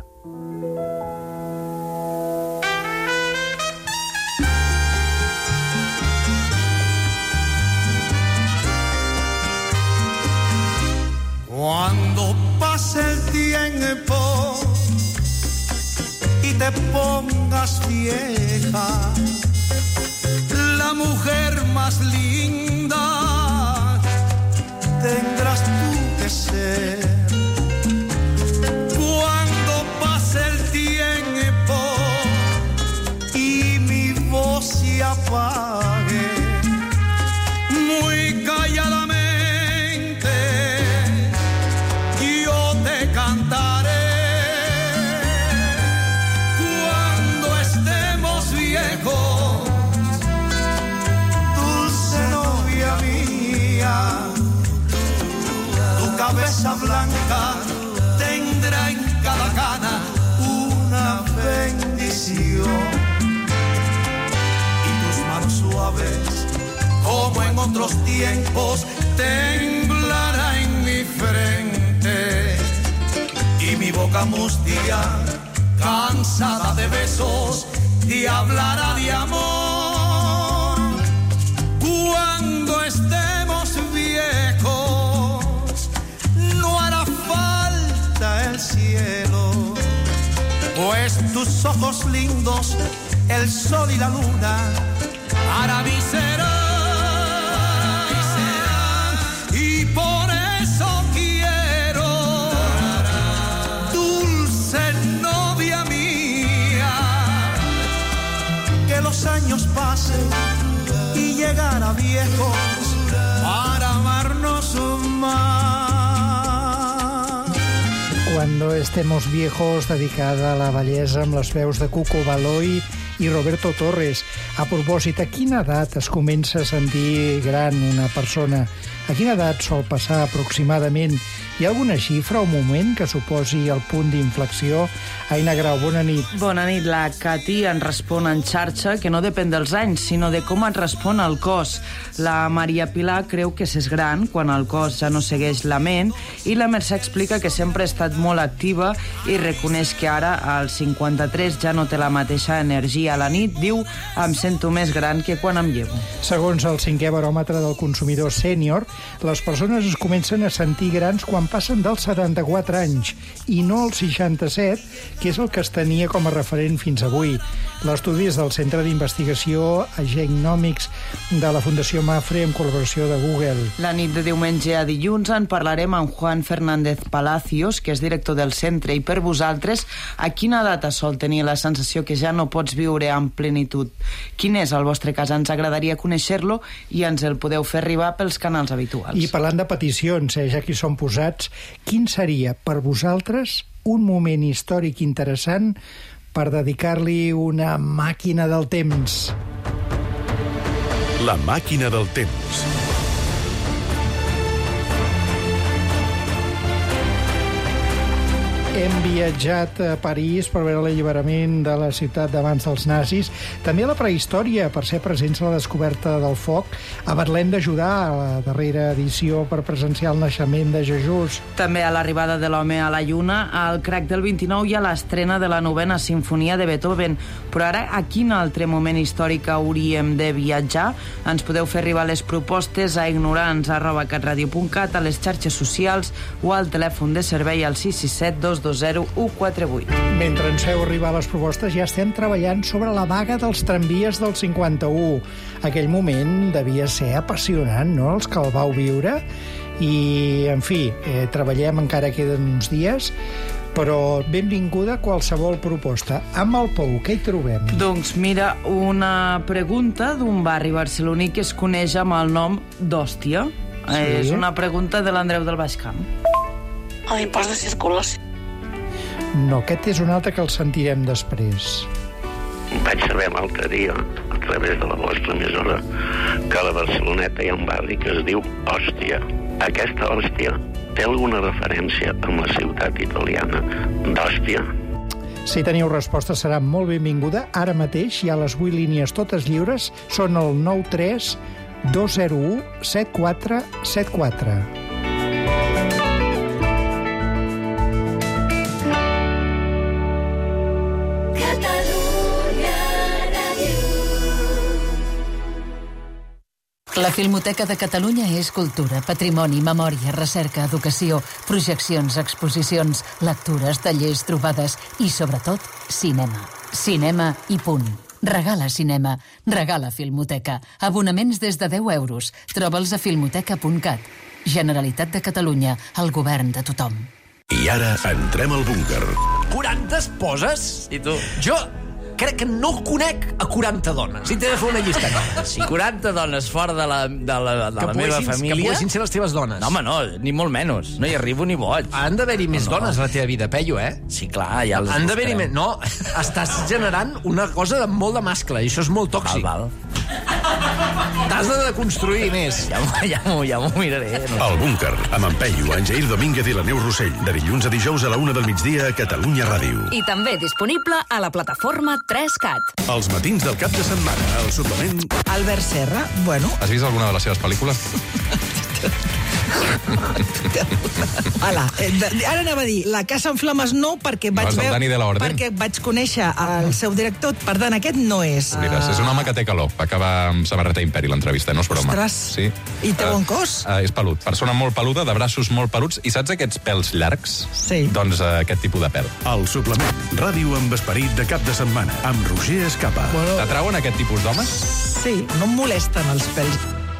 Cuando pase el tiempo y te pongas vieja, la mujer más linda tendrás tú que ser. Cuando pase el tiempo y mi voz se apague, muy calladamente yo te cantaré. Dulce novia mía, tu cabeza blanca tendrá en cada cana una bendición, y tus manos suaves, como en otros tiempos, temblará en mi frente, y mi boca mustia, cansada de besos, y hablará de amor. pues tus ojos lindos, el sol y la luna, para mí serán, y por eso quiero, dulce novia mía, que los años pasen y llegar a viejos para amarnos más. Cuando estemos viejos, dedicada a la bellesa amb les veus de Cuco Baloi i Roberto Torres. A propòsit, a quina edat es comença a sentir gran una persona? A quina edat sol passar aproximadament? Hi ha alguna xifra o moment que suposi el punt d'inflexió? Aina Grau, bona nit. Bona nit. La Cati ens respon en xarxa que no depèn dels anys, sinó de com et respon el cos. La Maria Pilar creu que s'és gran quan el cos ja no segueix la ment, i la Mercè explica que sempre ha estat molt activa i reconeix que ara, als cinquanta-tres, ja no té la mateixa energia a la nit. Diu, em sento més gran que quan em llevo. Segons el cinquè baròmetre del consumidor sènior, les persones es comencen a sentir grans quan passen dels setanta-quatre anys i no els seixanta-set, que és el que es tenia com a referent fins avui. L'estudi és del Centre d'Investigació Genomics de la Fundació Mafre en col·laboració de Google. La nit de diumenge a dilluns en parlarem amb Juan Fernández Palacios, que és director del centre, i per vosaltres, a quina data sol tenir la sensació que ja no pots viure amb plenitud? Quin és el vostre cas? Ens agradaria conèixer-lo i ens el podeu fer arribar pels canals habituals. I parlant de peticions, eh, ja que hi som posats, quin seria per vosaltres un moment històric interessant per dedicar-li una màquina del temps? La màquina del temps. Hem viatjat a París per veure l'alliberament de la ciutat d'abans dels nazis, també a la prehistòria per ser presents a la descoberta del foc, a Betlem de Judà, a la darrera edició per presenciar el naixement de Jesús. També a l'arribada de l'home a la lluna, al crac del vint-i-nou i a l'estrena de la novena sinfonia de Beethoven. Però ara, a quin altre moment històric hauríem de viatjar? Ens podeu fer arribar les propostes a ignorants arroba catradio punt cat, a les xarxes socials o al telèfon de servei al sis sis set dos dos zero u quatre vuit. Mentre ens feu arribar les propostes, ja estem treballant sobre la vaga dels tramvies del cinquanta-u. Aquell moment devia ser apassionant, no?, els que el vau viure. I, en fi, eh, treballem, encara queden uns dies, però benvinguda qualsevol proposta. Amb el Pou, què hi trobem? Doncs mira, una pregunta d'un barri barceloní que es coneix amb el nom d'Hòstia. Sí? És una pregunta de l'Andreu del Baix Camp. L'impost de circulació. No, aquest és un altre que el sentirem després. Vaig saber l'altre dia, a través de la vostra emissora, que a la Barceloneta hi ha un barri que es diu Hòstia. Aquesta Hòstia té alguna referència amb la ciutat italiana d'Hòstia? Si teniu resposta, serà molt benvinguda. Ara mateix hi ha les vuit línies totes lliures. Són el nou tres dos zero u set quatre set quatre. La Filmoteca de Catalunya és cultura, patrimoni, memòria, recerca, educació, projeccions, exposicions, lectures, tallers, trobades i, sobretot, cinema. Cinema i punt. Regala cinema. Regala Filmoteca. Abonaments des de deu euros. Troba'ls a filmoteca punt cat. Generalitat de Catalunya. El govern de tothom. I ara entrem al búnquer. quaranta esposes? I tu? Jo crec que no conec a quaranta dones. I t'he de fer una llista. Si quaranta dones fora de la, de la, de la meva família... Que poguessin ser les teves dones. No, home, no, ni molt menys. No hi arribo ni boig. Han d'haver-hi més no. dones a la teva vida, Peyu, eh? Sí, clar, ja les Han d'haver-hi més... No, estàs generant una cosa de molt de mascle, i això és molt tòxic. Val, val. T'has de deconstruir més. Ja m'ho ja ja miraré. No? El búnquer, amb en Peyu, en Jair Domínguez i la Neus Rossell, de dilluns a dijous a la una del migdia a Catalunya Ràdio. I també disponible a la plataforma tres cat. Els matins del cap de setmana, el suplement... Albert Serra, bueno... Has vist alguna de les seves pel·lícules? Hola. Eh, de- ara anava a dir, la Casa en Flames no, perquè vaig, és el veu- Dani de la Orden. perquè vaig conèixer el seu director. Per tant, aquest no és. Mira, és un home que té calor. Va acabar amb samarreta Imperi, l'entrevista, no és broma. Ostres. Sí. I té bon Eh, cos? Uh, és pelut. Persona molt peluda, de braços molt peluts. I saps aquests pèls llargs? Sí. Doncs uh, aquest tipus de pèl. El suplement. Ràdio amb esperit de cap de setmana. Amb Roger Escapa. Bueno. T'atrauen aquest tipus d'homes? Sí, no em molesten els pèls.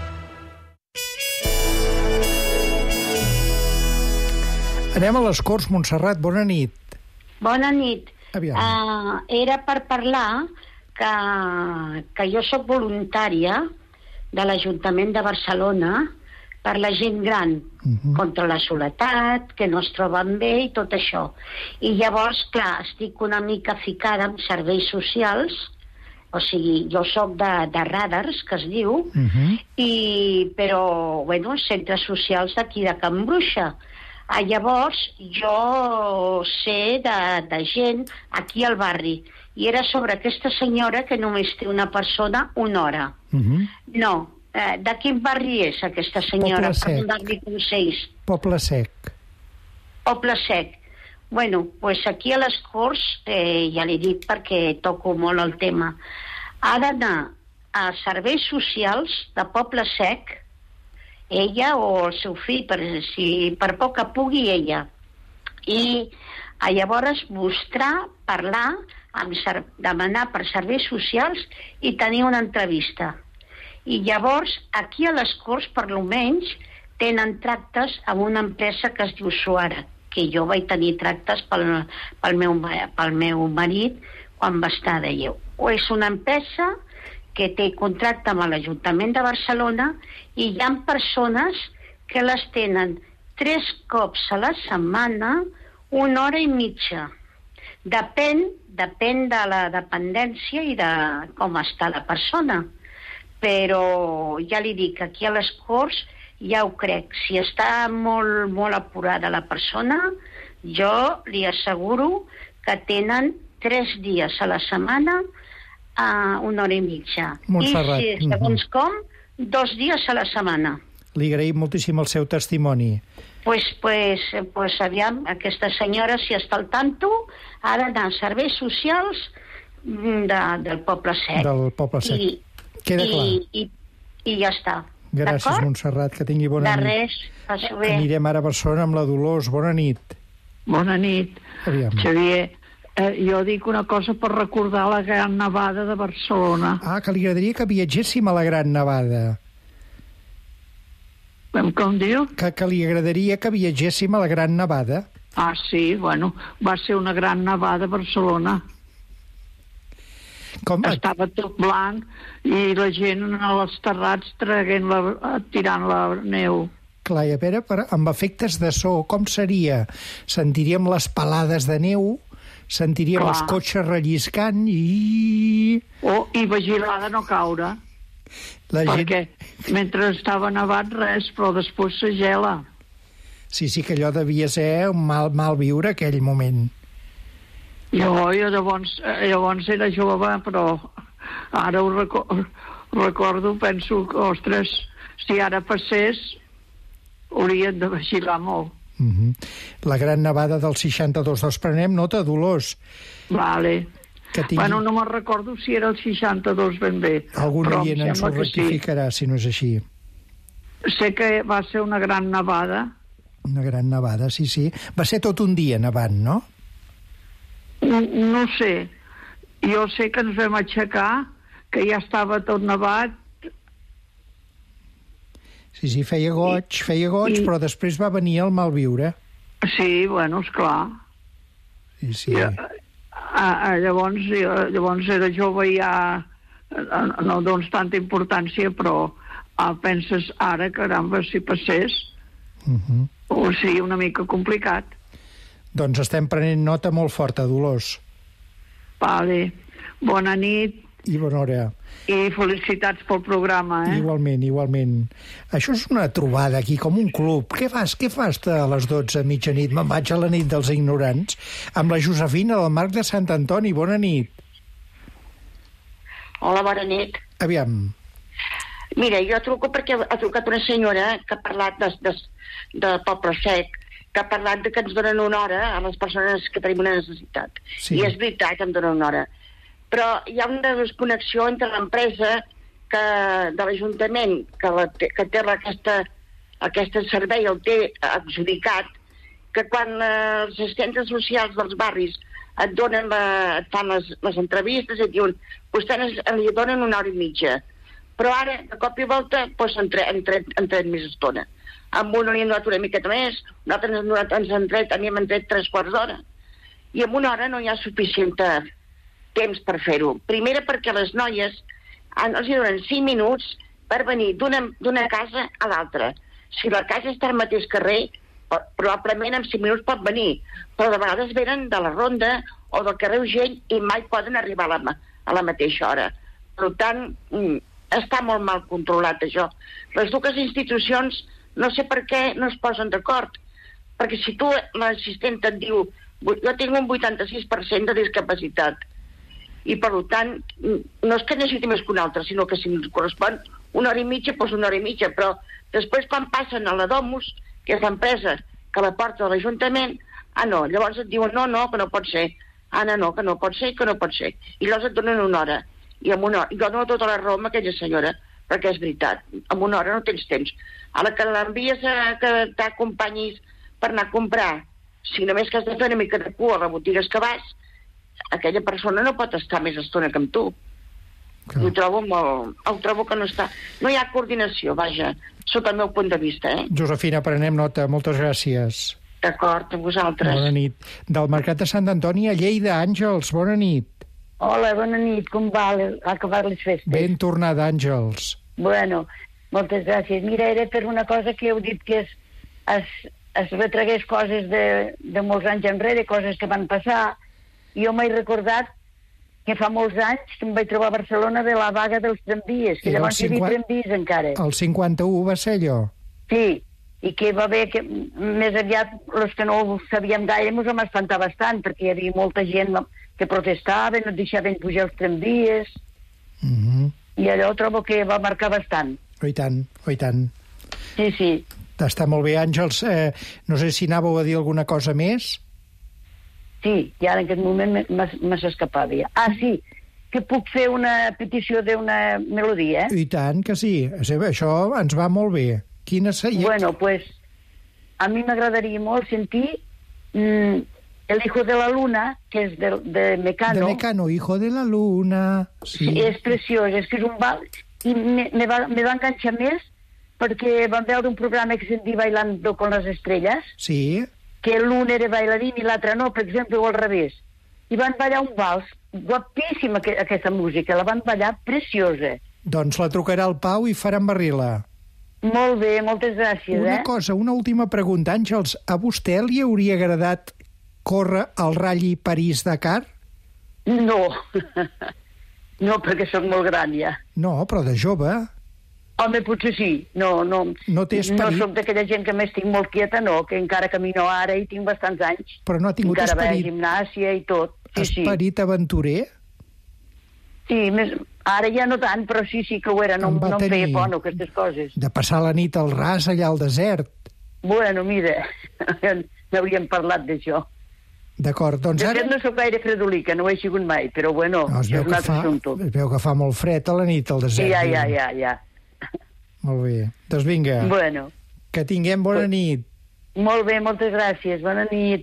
Anem a les Corts, Montserrat, bona nit. Bona nit. Aviam. Uh, era per parlar que, que jo sóc voluntària de l'Ajuntament de Barcelona per la gent gran, uh-huh. contra la soledat, que no es troben bé i tot això. I llavors, clar, estic una mica ficada en serveis socials, o sigui, jo sóc de, de radars, que es diu, Uh-huh. i, però, bueno, centres socials d'aquí de Can Bruixa. Ah, llavors, jo sé de, de gent aquí al barri, i era sobre aquesta senyora que només té una persona una hora. Uh-huh. No, eh, de quin barri és aquesta senyora? Poble Sec. Per donar-li consells. Poble Sec. Poble Sec. Bueno, pues aquí a les Corts, eh, ja l'he dit perquè toco molt el tema, ha d'anar a serveis socials de Poble Sec, ella o el seu fill, per, si per poc que pugui ella, i a llavors mostrar, parlar, amb ser, demanar per serveis socials i tenir una entrevista. I llavors, aquí a les Corts, per lo menys, tenen tractes amb una empresa que es diu Suara, que jo vaig tenir tractes pel, pel, meu, pel meu marit quan va estar de lleu. O és una empresa que té contracte amb l'Ajuntament de Barcelona i hi ha persones que les tenen tres cops a la setmana, una hora i mitja. Depèn, depèn de la dependència i de com està la persona. Però ja li dic, aquí a les Corts ja ho crec. Si està molt, molt apurada la persona, jo li asseguro que tenen tres dies a la setmana a una hora i mitja. Montserrat. I si, segons com, dos dies a la setmana. Li agraïm moltíssim el seu testimoni. Pues, pues, pues aviam, aquesta senyora, si està al tanto, ha d'anar a serveis socials de, del Poble Sec. Del Poble Sec. I, Queda i, clar. I, i ja està. Gràcies, D'acord? Montserrat, que tingui bona De nit. res, passi bé. Anirem ara a Barcelona amb la Dolors. Bona nit. Bona nit. Aviam. Xavier, eh, jo dic una cosa per recordar la Gran Nevada de Barcelona. Ah, que li agradaria que viatgéssim a la Gran Nevada. Com, com diu? Que, que li agradaria que viatgéssim a la Gran Nevada. Ah, sí, bueno, va ser una gran nevada a Barcelona. Com? Estava tot blanc i la gent als terrats traguent la, tirant la neu. Clar, i a veure, per, amb efectes de so, com seria? Sentiríem les pelades de neu, sentiríem Clar. els cotxes relliscant i... Oh, i vigilar de no caure. La gent... Perquè mentre estava nevat res, però després se gela. Sí, sí, que allò devia ser un mal, mal viure aquell moment. Jo, jo llavors, eh, llavors era jove, però ara ho recordo, recordo, penso que, ostres, si ara passés, haurien de vigilar molt. Uh -huh. La Gran Nevada del seixanta-dos. Doncs prenem nota, Dolors. Vale. Que tingui... Bueno, no me'n recordo si era el seixanta-dos ben bé. Algun però oient em ens ho sembla que sí. rectificarà, si no és així. Sé que va ser una gran nevada. Una gran nevada, sí, sí. Va ser tot un dia nevant, no? No, no sé. Jo sé que ens vam aixecar, que ja estava tot nevat. Sí, sí, feia goig, feia goig, I- però després va venir el malviure. Sí, bueno, esclar. Sí, sí. Ja, a, a, llavors, jo, llavors era jove i ja eh, no dones tanta importància, però ah, penses ara, caramba, si passés, Uh -huh. o sigui, una mica complicat. Doncs estem prenent nota molt forta, Dolors. Vale. Bona nit. I bona hora. I felicitats pel programa, eh? Igualment, igualment. Això és una trobada aquí, com un club. Què fas? Què fas a les dotze a mitjanit? Me'n vaig a la nit dels ignorants amb la Josefina del Marc de Sant Antoni. Bona nit. Hola, bona nit. Aviam. Mira, jo truco perquè ha trucat una senyora que ha parlat de, de, de Poble Sec, que que ha parlat de que ens donen una hora a les persones que tenim una necessitat. Sí. I és veritat que em donen una hora. Però hi ha una desconnexió entre l'empresa que, de l'Ajuntament que, la, que té aquesta, aquest servei, el té adjudicat, que quan eh, els assistents socials dels barris et donen la, et fan les, les entrevistes i et diuen vostès li donen una hora i mitja. Però ara, de cop i volta, doncs, han, tret, han, tret, han tret més estona. Amb una li han donat una miqueta més, nosaltres ens, donat, ens han tret, a mi m'han tret tres quarts d'hora. I en una hora no hi ha suficient temps per fer-ho. Primera perquè les noies els donen cinc minuts per venir d'una casa a l'altra. Si la casa està al mateix carrer, probablement en cinc minuts pot venir, però de vegades venen de la Ronda o del carrer Ugell i mai poden arribar a la, a la mateixa hora. Per tant, està molt mal controlat això. Les dues institucions no sé per què no es posen d'acord, perquè si tu, l'assistent et diu jo tinc un vuitanta-sis per cent de discapacitat i per tant no és que necessiti més que un altre, sinó que si ens correspon una hora i mitja, doncs una hora i mitja, però després quan passen a la Domus, que és l'empresa que la porta a l'Ajuntament, ah no, llavors et diuen no, no, que no pot ser, ah no, no, que no pot ser, que no pot ser, i llavors et donen una hora, i amb una hora, jo dono tota la raó amb aquella senyora, perquè és veritat, amb una hora no tens temps. A la que l'envies a que t'acompanyis per anar a comprar, si només que has de fer una mica de cua a les botigues que vas, aquella persona no pot estar més estona que amb tu. Ho trobo molt... Ho trobo que no està... No hi ha coordinació, vaja, sota el meu punt de vista, eh? Josefina, prenem nota. Moltes gràcies. D'acord, a vosaltres. Bona nit. Del Mercat de Sant Antoni a Lleida, Àngels, bona nit. Hola, bona nit, com va acabar les festes? Ben tornada, Àngels. Bueno, moltes gràcies. Mira, era per una cosa que heu dit que es, es, es retragués coses de, de molts anys enrere, coses que van passar. Jo m'he recordat que fa molts anys que em vaig trobar a Barcelona de la vaga dels tramvies, que llavors hi havia tramvies encara. El cinquanta-u va ser allò? Sí, i que va haver que més aviat els que no ho sabíem gaire ens vam espantar bastant, perquè hi havia molta gent que protestava, no deixaven pujar els tramvies, mm-hmm. i allò trobo que va marcar bastant. Oh, i tant, oh, i tant. Sí, sí. Està molt bé, Àngels. Eh, no sé si anàveu a dir alguna cosa més? Sí, i ara en aquest moment me s'escapava ja. Ah, sí, que puc fer una petició d'una melodia, eh? I tant que sí. Això ens va molt bé. Quina seria? Bueno, pues, a mi m'agradaria molt sentir mm, El hijo de la luna, que és de, de Mecano. De Mecano, Hijo de la luna. Sí, sí, és preciós, és que és un bal... I me, me, va, me va enganxar més perquè vam veure un programa que se'n diu Bailando con las estrellas. Sí. Que l'un era bailarín i l'altre no, per exemple, o al revés. I van ballar un vals, guapíssima que, aquesta música, la van ballar preciosa. Doncs la trucarà al Pau i faran barrila. Molt bé, moltes gràcies, una eh? Una cosa, una última pregunta, Àngels. A vostè li hauria agradat córrer el Rally París-Dakar? No, no, perquè sóc molt gran ja. No, però de jove... Home, potser sí. No, no, no té esperit. No soc d'aquella gent que m'estic molt quieta, no, que encara camino ara i tinc bastants anys. Però no ha tingut encara esperit... Encara vaig a gimnàsia i tot. Sí, esperit sí. aventurer? Sí, més... ara ja no tant, però sí, sí que ho era. No em, no em feia por, no, aquestes coses. De passar la nit al ras allà al desert. Bueno, mira, n'hauríem parlat d'això. D'acord, doncs ara... De fet, no sóc gaire fredolica, no ho he sigut mai, però bueno, no, és un altre assumpte. Es veu que fa molt fred a la nit al desert. Sí, ja, ja, ja, ja. Molt bé. Doncs vinga. Bueno. Que tinguem bona nit. Molt bé, moltes gràcies. Bona nit.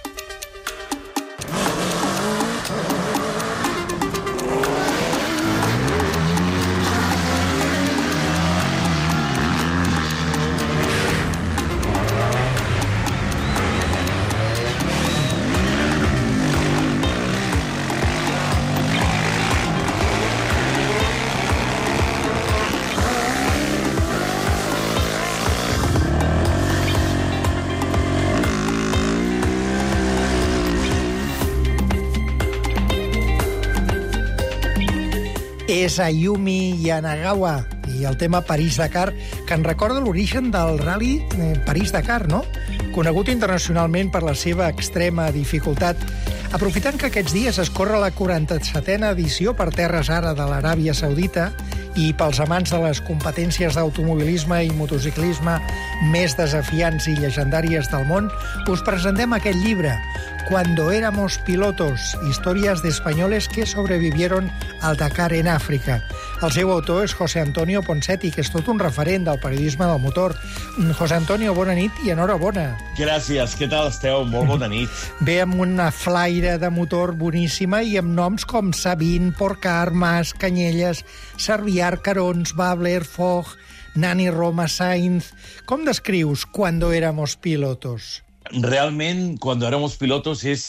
És Ayumi Yanagawa i el tema París-Dakar, que en recorda l'origen del rally París-Dakar, no? Conegut internacionalment per la seva extrema dificultat. Aprofitant que aquests dies es corre la quaranta-setena edició per terres ara de l'Aràbia Saudita i pels amants de les competències d'automobilisme i motociclisme més desafiants i llegendàries del món, us presentem aquest llibre, Cuando éramos pilotos, històries d'espanyoles que sobrevivieron al Dakar en Àfrica. El seu autor és José Antonio Ponseti, que és tot un referent del periodisme del motor. José Antonio, bona nit i enhorabona. Gràcies, què tal esteu? Molt bona nit. Ve amb una flaire de motor boníssima i amb noms com Sabine, Porcar, Mas, Canyelles, Serviar, Carons, Babler, Fogg, Nani Roma, Sainz... Com descrius Cuando éramos pilotos? Realment, Cuando éramos pilotos és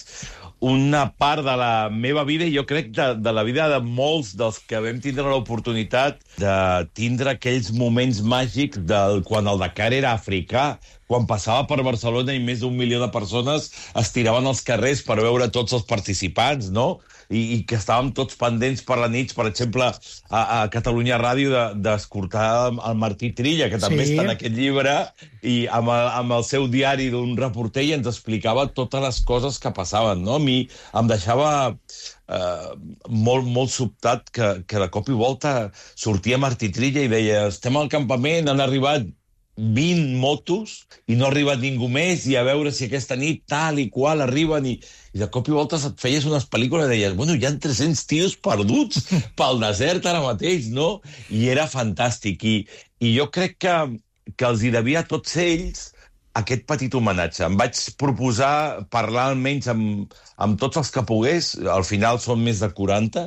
una part de la meva vida i jo crec de, de la vida de molts dels que vam tindre l'oportunitat de tindre aquells moments màgics del, quan el Dakar era africà, quan passava per Barcelona i més d'un milió de persones es tiraven als carrers per veure tots els participants, no? I, i que estàvem tots pendents per la nit, per exemple, a, a Catalunya Ràdio d'escoltar de, el Martí Trilla, que també sí. Està en aquest llibre, i amb el, amb el seu diari d'un reporter i ens explicava totes les coses que passaven, no? A mi em deixava eh, molt, molt sobtat que, que de cop i volta sortia Martí Trilla i deia estem al campament, han arribat vint motos i no ha arribat ningú més i a veure si aquesta nit tal i qual arriben i, i de cop i volta et feies unes pel·lícules i deies, bueno, hi ha tres-cents tios perduts pel desert ara mateix, no? I era fantàstic i, i jo crec que, que els hi devia a tots ells aquest petit homenatge. Em vaig proposar parlar almenys amb, amb tots els que pogués, al final són més de quaranta,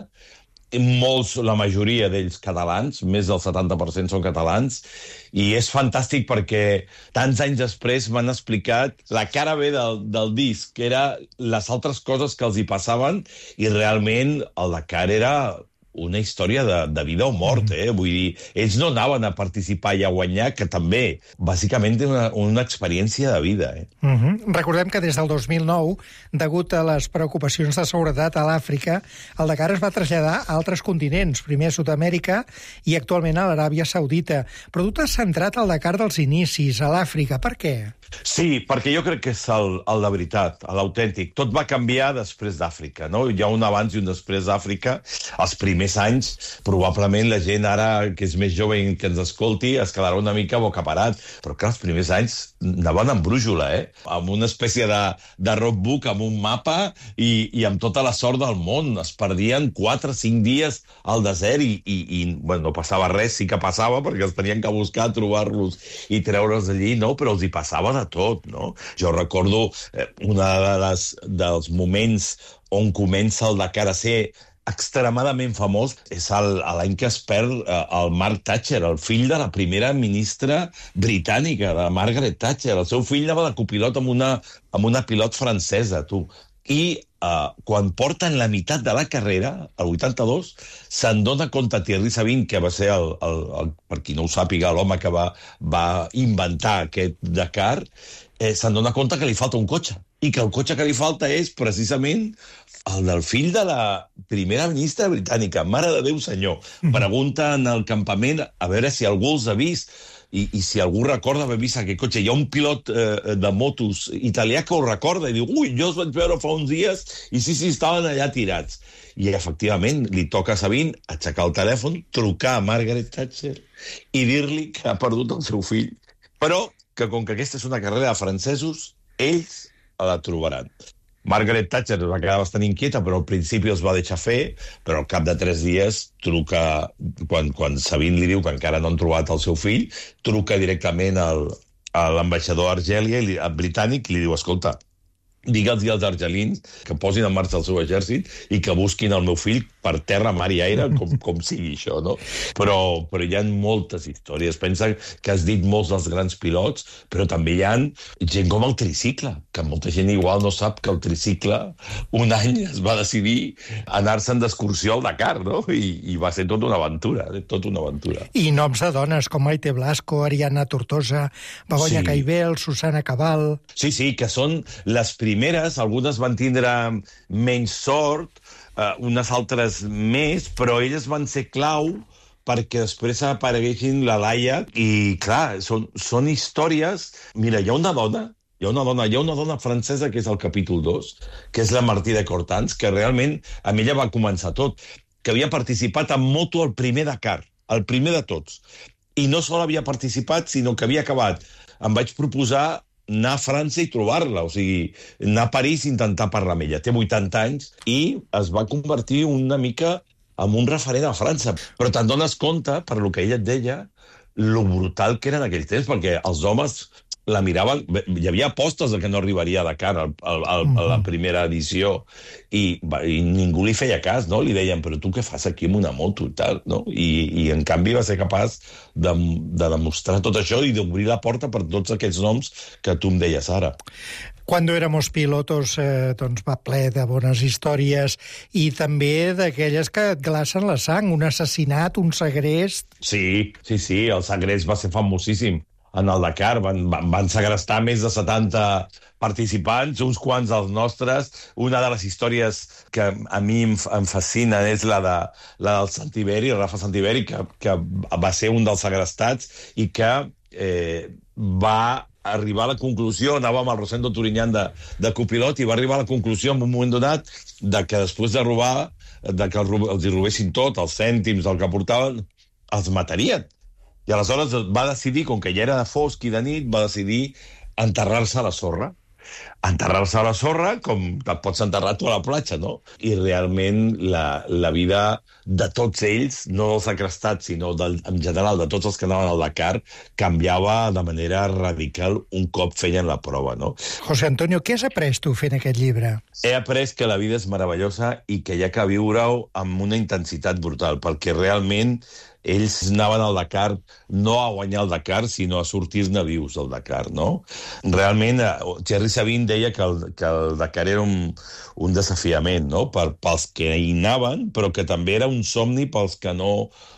molts, la majoria d'ells catalans, més del setanta per cent són catalans, i és fantàstic perquè tants anys després m'han explicat la cara B del, del disc, que era les altres coses que els hi passaven, i realment el Dakar era una història de, de vida o mort, eh? Vull dir, ells no anaven a participar i a guanyar, que també, bàsicament, una, una experiència de vida, eh? Uh -huh. Recordem que des del dos mil nou, degut a les preocupacions de seguretat a l'Àfrica, el Dakar es va traslladar a altres continents, primer a Sud-amèrica i actualment a l'Aràbia Saudita. Però tu t'has centrat al Dakar dels inicis, a l'Àfrica. Per què? Sí, perquè jo crec que és el, el de veritat, l'autèntic. Tot va canviar després d'Àfrica, no? Hi ha un abans i un després d'Àfrica. Els primers anys, probablement la gent ara, que és més jove i que ens escolti, es quedarà una mica bocaparat. Però clar, els primers anys anaven amb brújula, eh? Amb una espècie de, de roadbook, amb un mapa i, i amb tota la sort del món. Es perdien quatre o cinc dies al desert i, i, i bueno, no passava res, sí que passava, perquè els tenien que buscar, trobar-los i treure'ls d'allí, no? Però els hi passava de tot, no? Jo recordo eh, una de les, dels moments on comença el Dakar a ser extremadament famós és l'any que es perd eh, el Mark Thatcher, el fill de la primera ministra britànica, de Margaret Thatcher. El seu fill anava de copilot amb una, amb una pilot francesa, tu. I eh, quan porten la meitat de la carrera, el vuitanta-dos, se'n dona compte Thierry Sabine, que va ser, el, el, el, per qui no ho sàpiga, l'home que va, va inventar aquest Dakar, eh, se'n dona compte que li falta un cotxe. I que el cotxe que li falta és precisament el del fill de la primera ministra britànica. Mare de Déu, senyor. Pregunta en el campament a veure si algú els ha vist i, i si algú recorda haver vist aquest cotxe. Hi ha un pilot eh, de motos italià que ho recorda i diu, ui, jo els vaig veure fa uns dies i sí, sí, estaven allà tirats. I efectivament li toca a Sabine aixecar el telèfon, trucar a Margaret Thatcher i dir-li que ha perdut el seu fill. Però que com que aquesta és una carrera de francesos, ells la trobaran. Margaret Thatcher es va quedar bastant inquieta, però al principi els va deixar fer, però al cap de tres dies truca, quan, quan Sabine li diu que encara no han trobat el seu fill, truca directament al, a l'ambaixador Argèlia, britànic, i li diu, escolta, digue'ls als argelins que posin en marxa el seu exèrcit i que busquin el meu fill per terra, mar i aire, com, com sigui això, no? Però, però hi ha moltes històries. Pensa que has dit molts dels grans pilots, però també hi ha gent com el tricicle, que molta gent igual no sap que el tricicle un any es va decidir anar-se'n d'excursió al Dakar, no? I, i va ser tota una aventura, tota una aventura. I noms de dones com Maite Blasco, Ariadna Tortosa, Begoña sí. Caibel, Susana Cabal... Sí, sí, que són les primeres, algunes van tindre menys sort, Uh, unes altres més, però elles van ser clau perquè després apareguessin la Laia i, clar, són, són històries... Mira, hi ha una dona, hi ha una dona, hi ha una dona francesa que és el capítol dos, que és la Martí de Cortans, que realment amb ella va començar tot, que havia participat en moto al primer Dakar, el primer de tots. I no sol havia participat, sinó que havia acabat em vaig proposar anar a França i trobar-la, o sigui, anar a París i intentar parlar amb ella. Té vuitanta anys i es va convertir una mica en un referent a França. Però te'n dones compte, per lo que ella et deia, lo brutal que era en aquell temps, perquè els homes la miraven... Hi havia apostes de que no arribaria a Dakar al, al, al, a la primera edició i, i ningú li feia cas, no? Li deien, però tu què fas aquí amb una moto i tal, no? I, i en canvi va ser capaç de, de demostrar tot això i d'obrir la porta per tots aquests noms que tu em deies ara. Cuando éramos pilotos eh, doncs va ple de bones històries i també d'aquelles que et glacen la sang, un assassinat, un segrest... Sí, sí, sí, el segrest va ser famosíssim. En el Dakar van, van, van segrestar més de setanta participants, uns quants dels nostres. Una de les històries que a mi em, em fascina és la, de, la del Santiberi, el Rafa Santiberi, que, que va ser un dels segrestats i que eh, va arribar a la conclusió, anava amb el Rosendo Torinyan de, de copilot, i va arribar a la conclusió en un moment donat de que després de robar, de que els hi robessin tot, els cèntims, el que portaven, els matarien. I aleshores va decidir, com que ja era de fosc i de nit, va decidir enterrar-se a la sorra. Enterrar-se a la sorra com et pots enterrar tu a la platja, no? I realment la, la vida de tots ells, no dels segrestats, sinó del, en general de tots els que anaven al Dakar, canviava de manera radical un cop feien la prova, no? José Antonio, què has après tu fent aquest llibre? He après que la vida és meravellosa i que hi ha que viure-ho amb una intensitat brutal, perquè realment ells anaven al Dakar no a guanyar el Dakar, sinó a sortir-ne vius del Dakar, no? Realment, Thierry Sabine deia que el, que el Dakar era un, un desafiament, no? Per, pels que hi anaven, però que també era un somni pels que no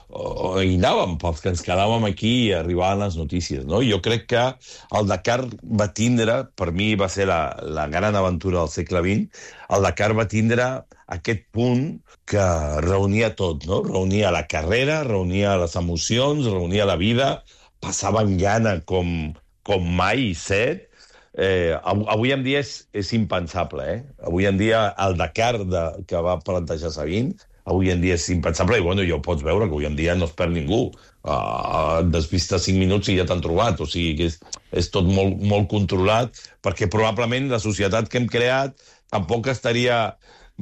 oh, hi anàvem, pels que ens quedàvem aquí i arribaven les notícies, no? Jo crec que el Dakar va tindre, per mi va ser la, la gran aventura del segle vint, el Dakar va tindre aquest punt que reunia tot, no? Reunia la carrera, reunia les emocions, reunia la vida, passaven gana com, com mai set. Eh, avui en dia és, és impensable, eh? Avui en dia el Dakar de, que va plantejar Sabine, avui en dia és impensable, i bueno, ja ho pots veure, que avui en dia no es perd ningú. Uh, despistes cinc minuts i ja t'han trobat, o sigui que és, és tot molt, molt controlat, perquè probablement la societat que hem creat tampoc estaria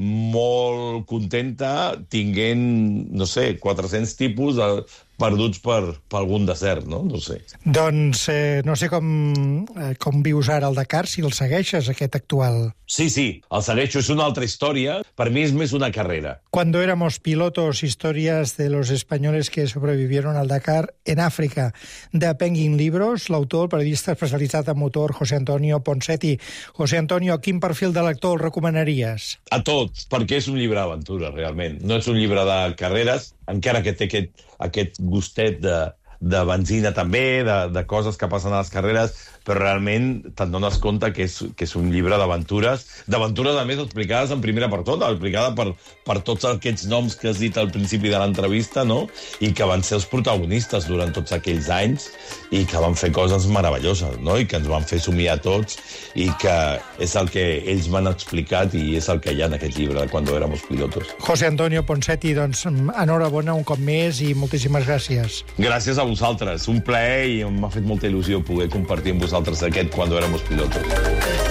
molt contenta tinguent, no sé, quatre-cents tipus de, perduts per, per algun desert, no? No sé. Doncs eh, no sé com, eh, com vius ara el Dakar, si el segueixes, aquest actual. Sí, sí, el segueixo, és una altra història. Per mi és més una carrera. Cuando éramos pilotos, historias de los españoles que sobrevivieron al Dakar en África, de Penguin Libros, l'autor, el periodista especialitzat en motor, José Antonio Ponseti. José Antonio, quin perfil de lector el recomanaries? A tots, perquè és un llibre d'aventura, realment. No és un llibre de carreres, encara que té aquest, aquest gustet de, de benzina també, de, de coses que passen a les carreres, però realment te'n dones compte que és, que és un llibre d'aventures, d'aventures a més explicades en primera persona, explicada per, per tots aquests noms que has dit al principi de l'entrevista, no? I que van ser els protagonistes durant tots aquells anys i que van fer coses meravelloses, no? I que ens van fer somiar tots i que és el que ells m'han explicat i és el que hi ha en aquest llibre de Cuando éramos pilotos. José Antonio Ponseti, doncs enhorabona un cop més i moltíssimes gràcies. Gràcies a vosaltres, un plaer i m'ha fet molta il·lusió poder compartir amb vosaltres aquest Cuando éramos pilotos.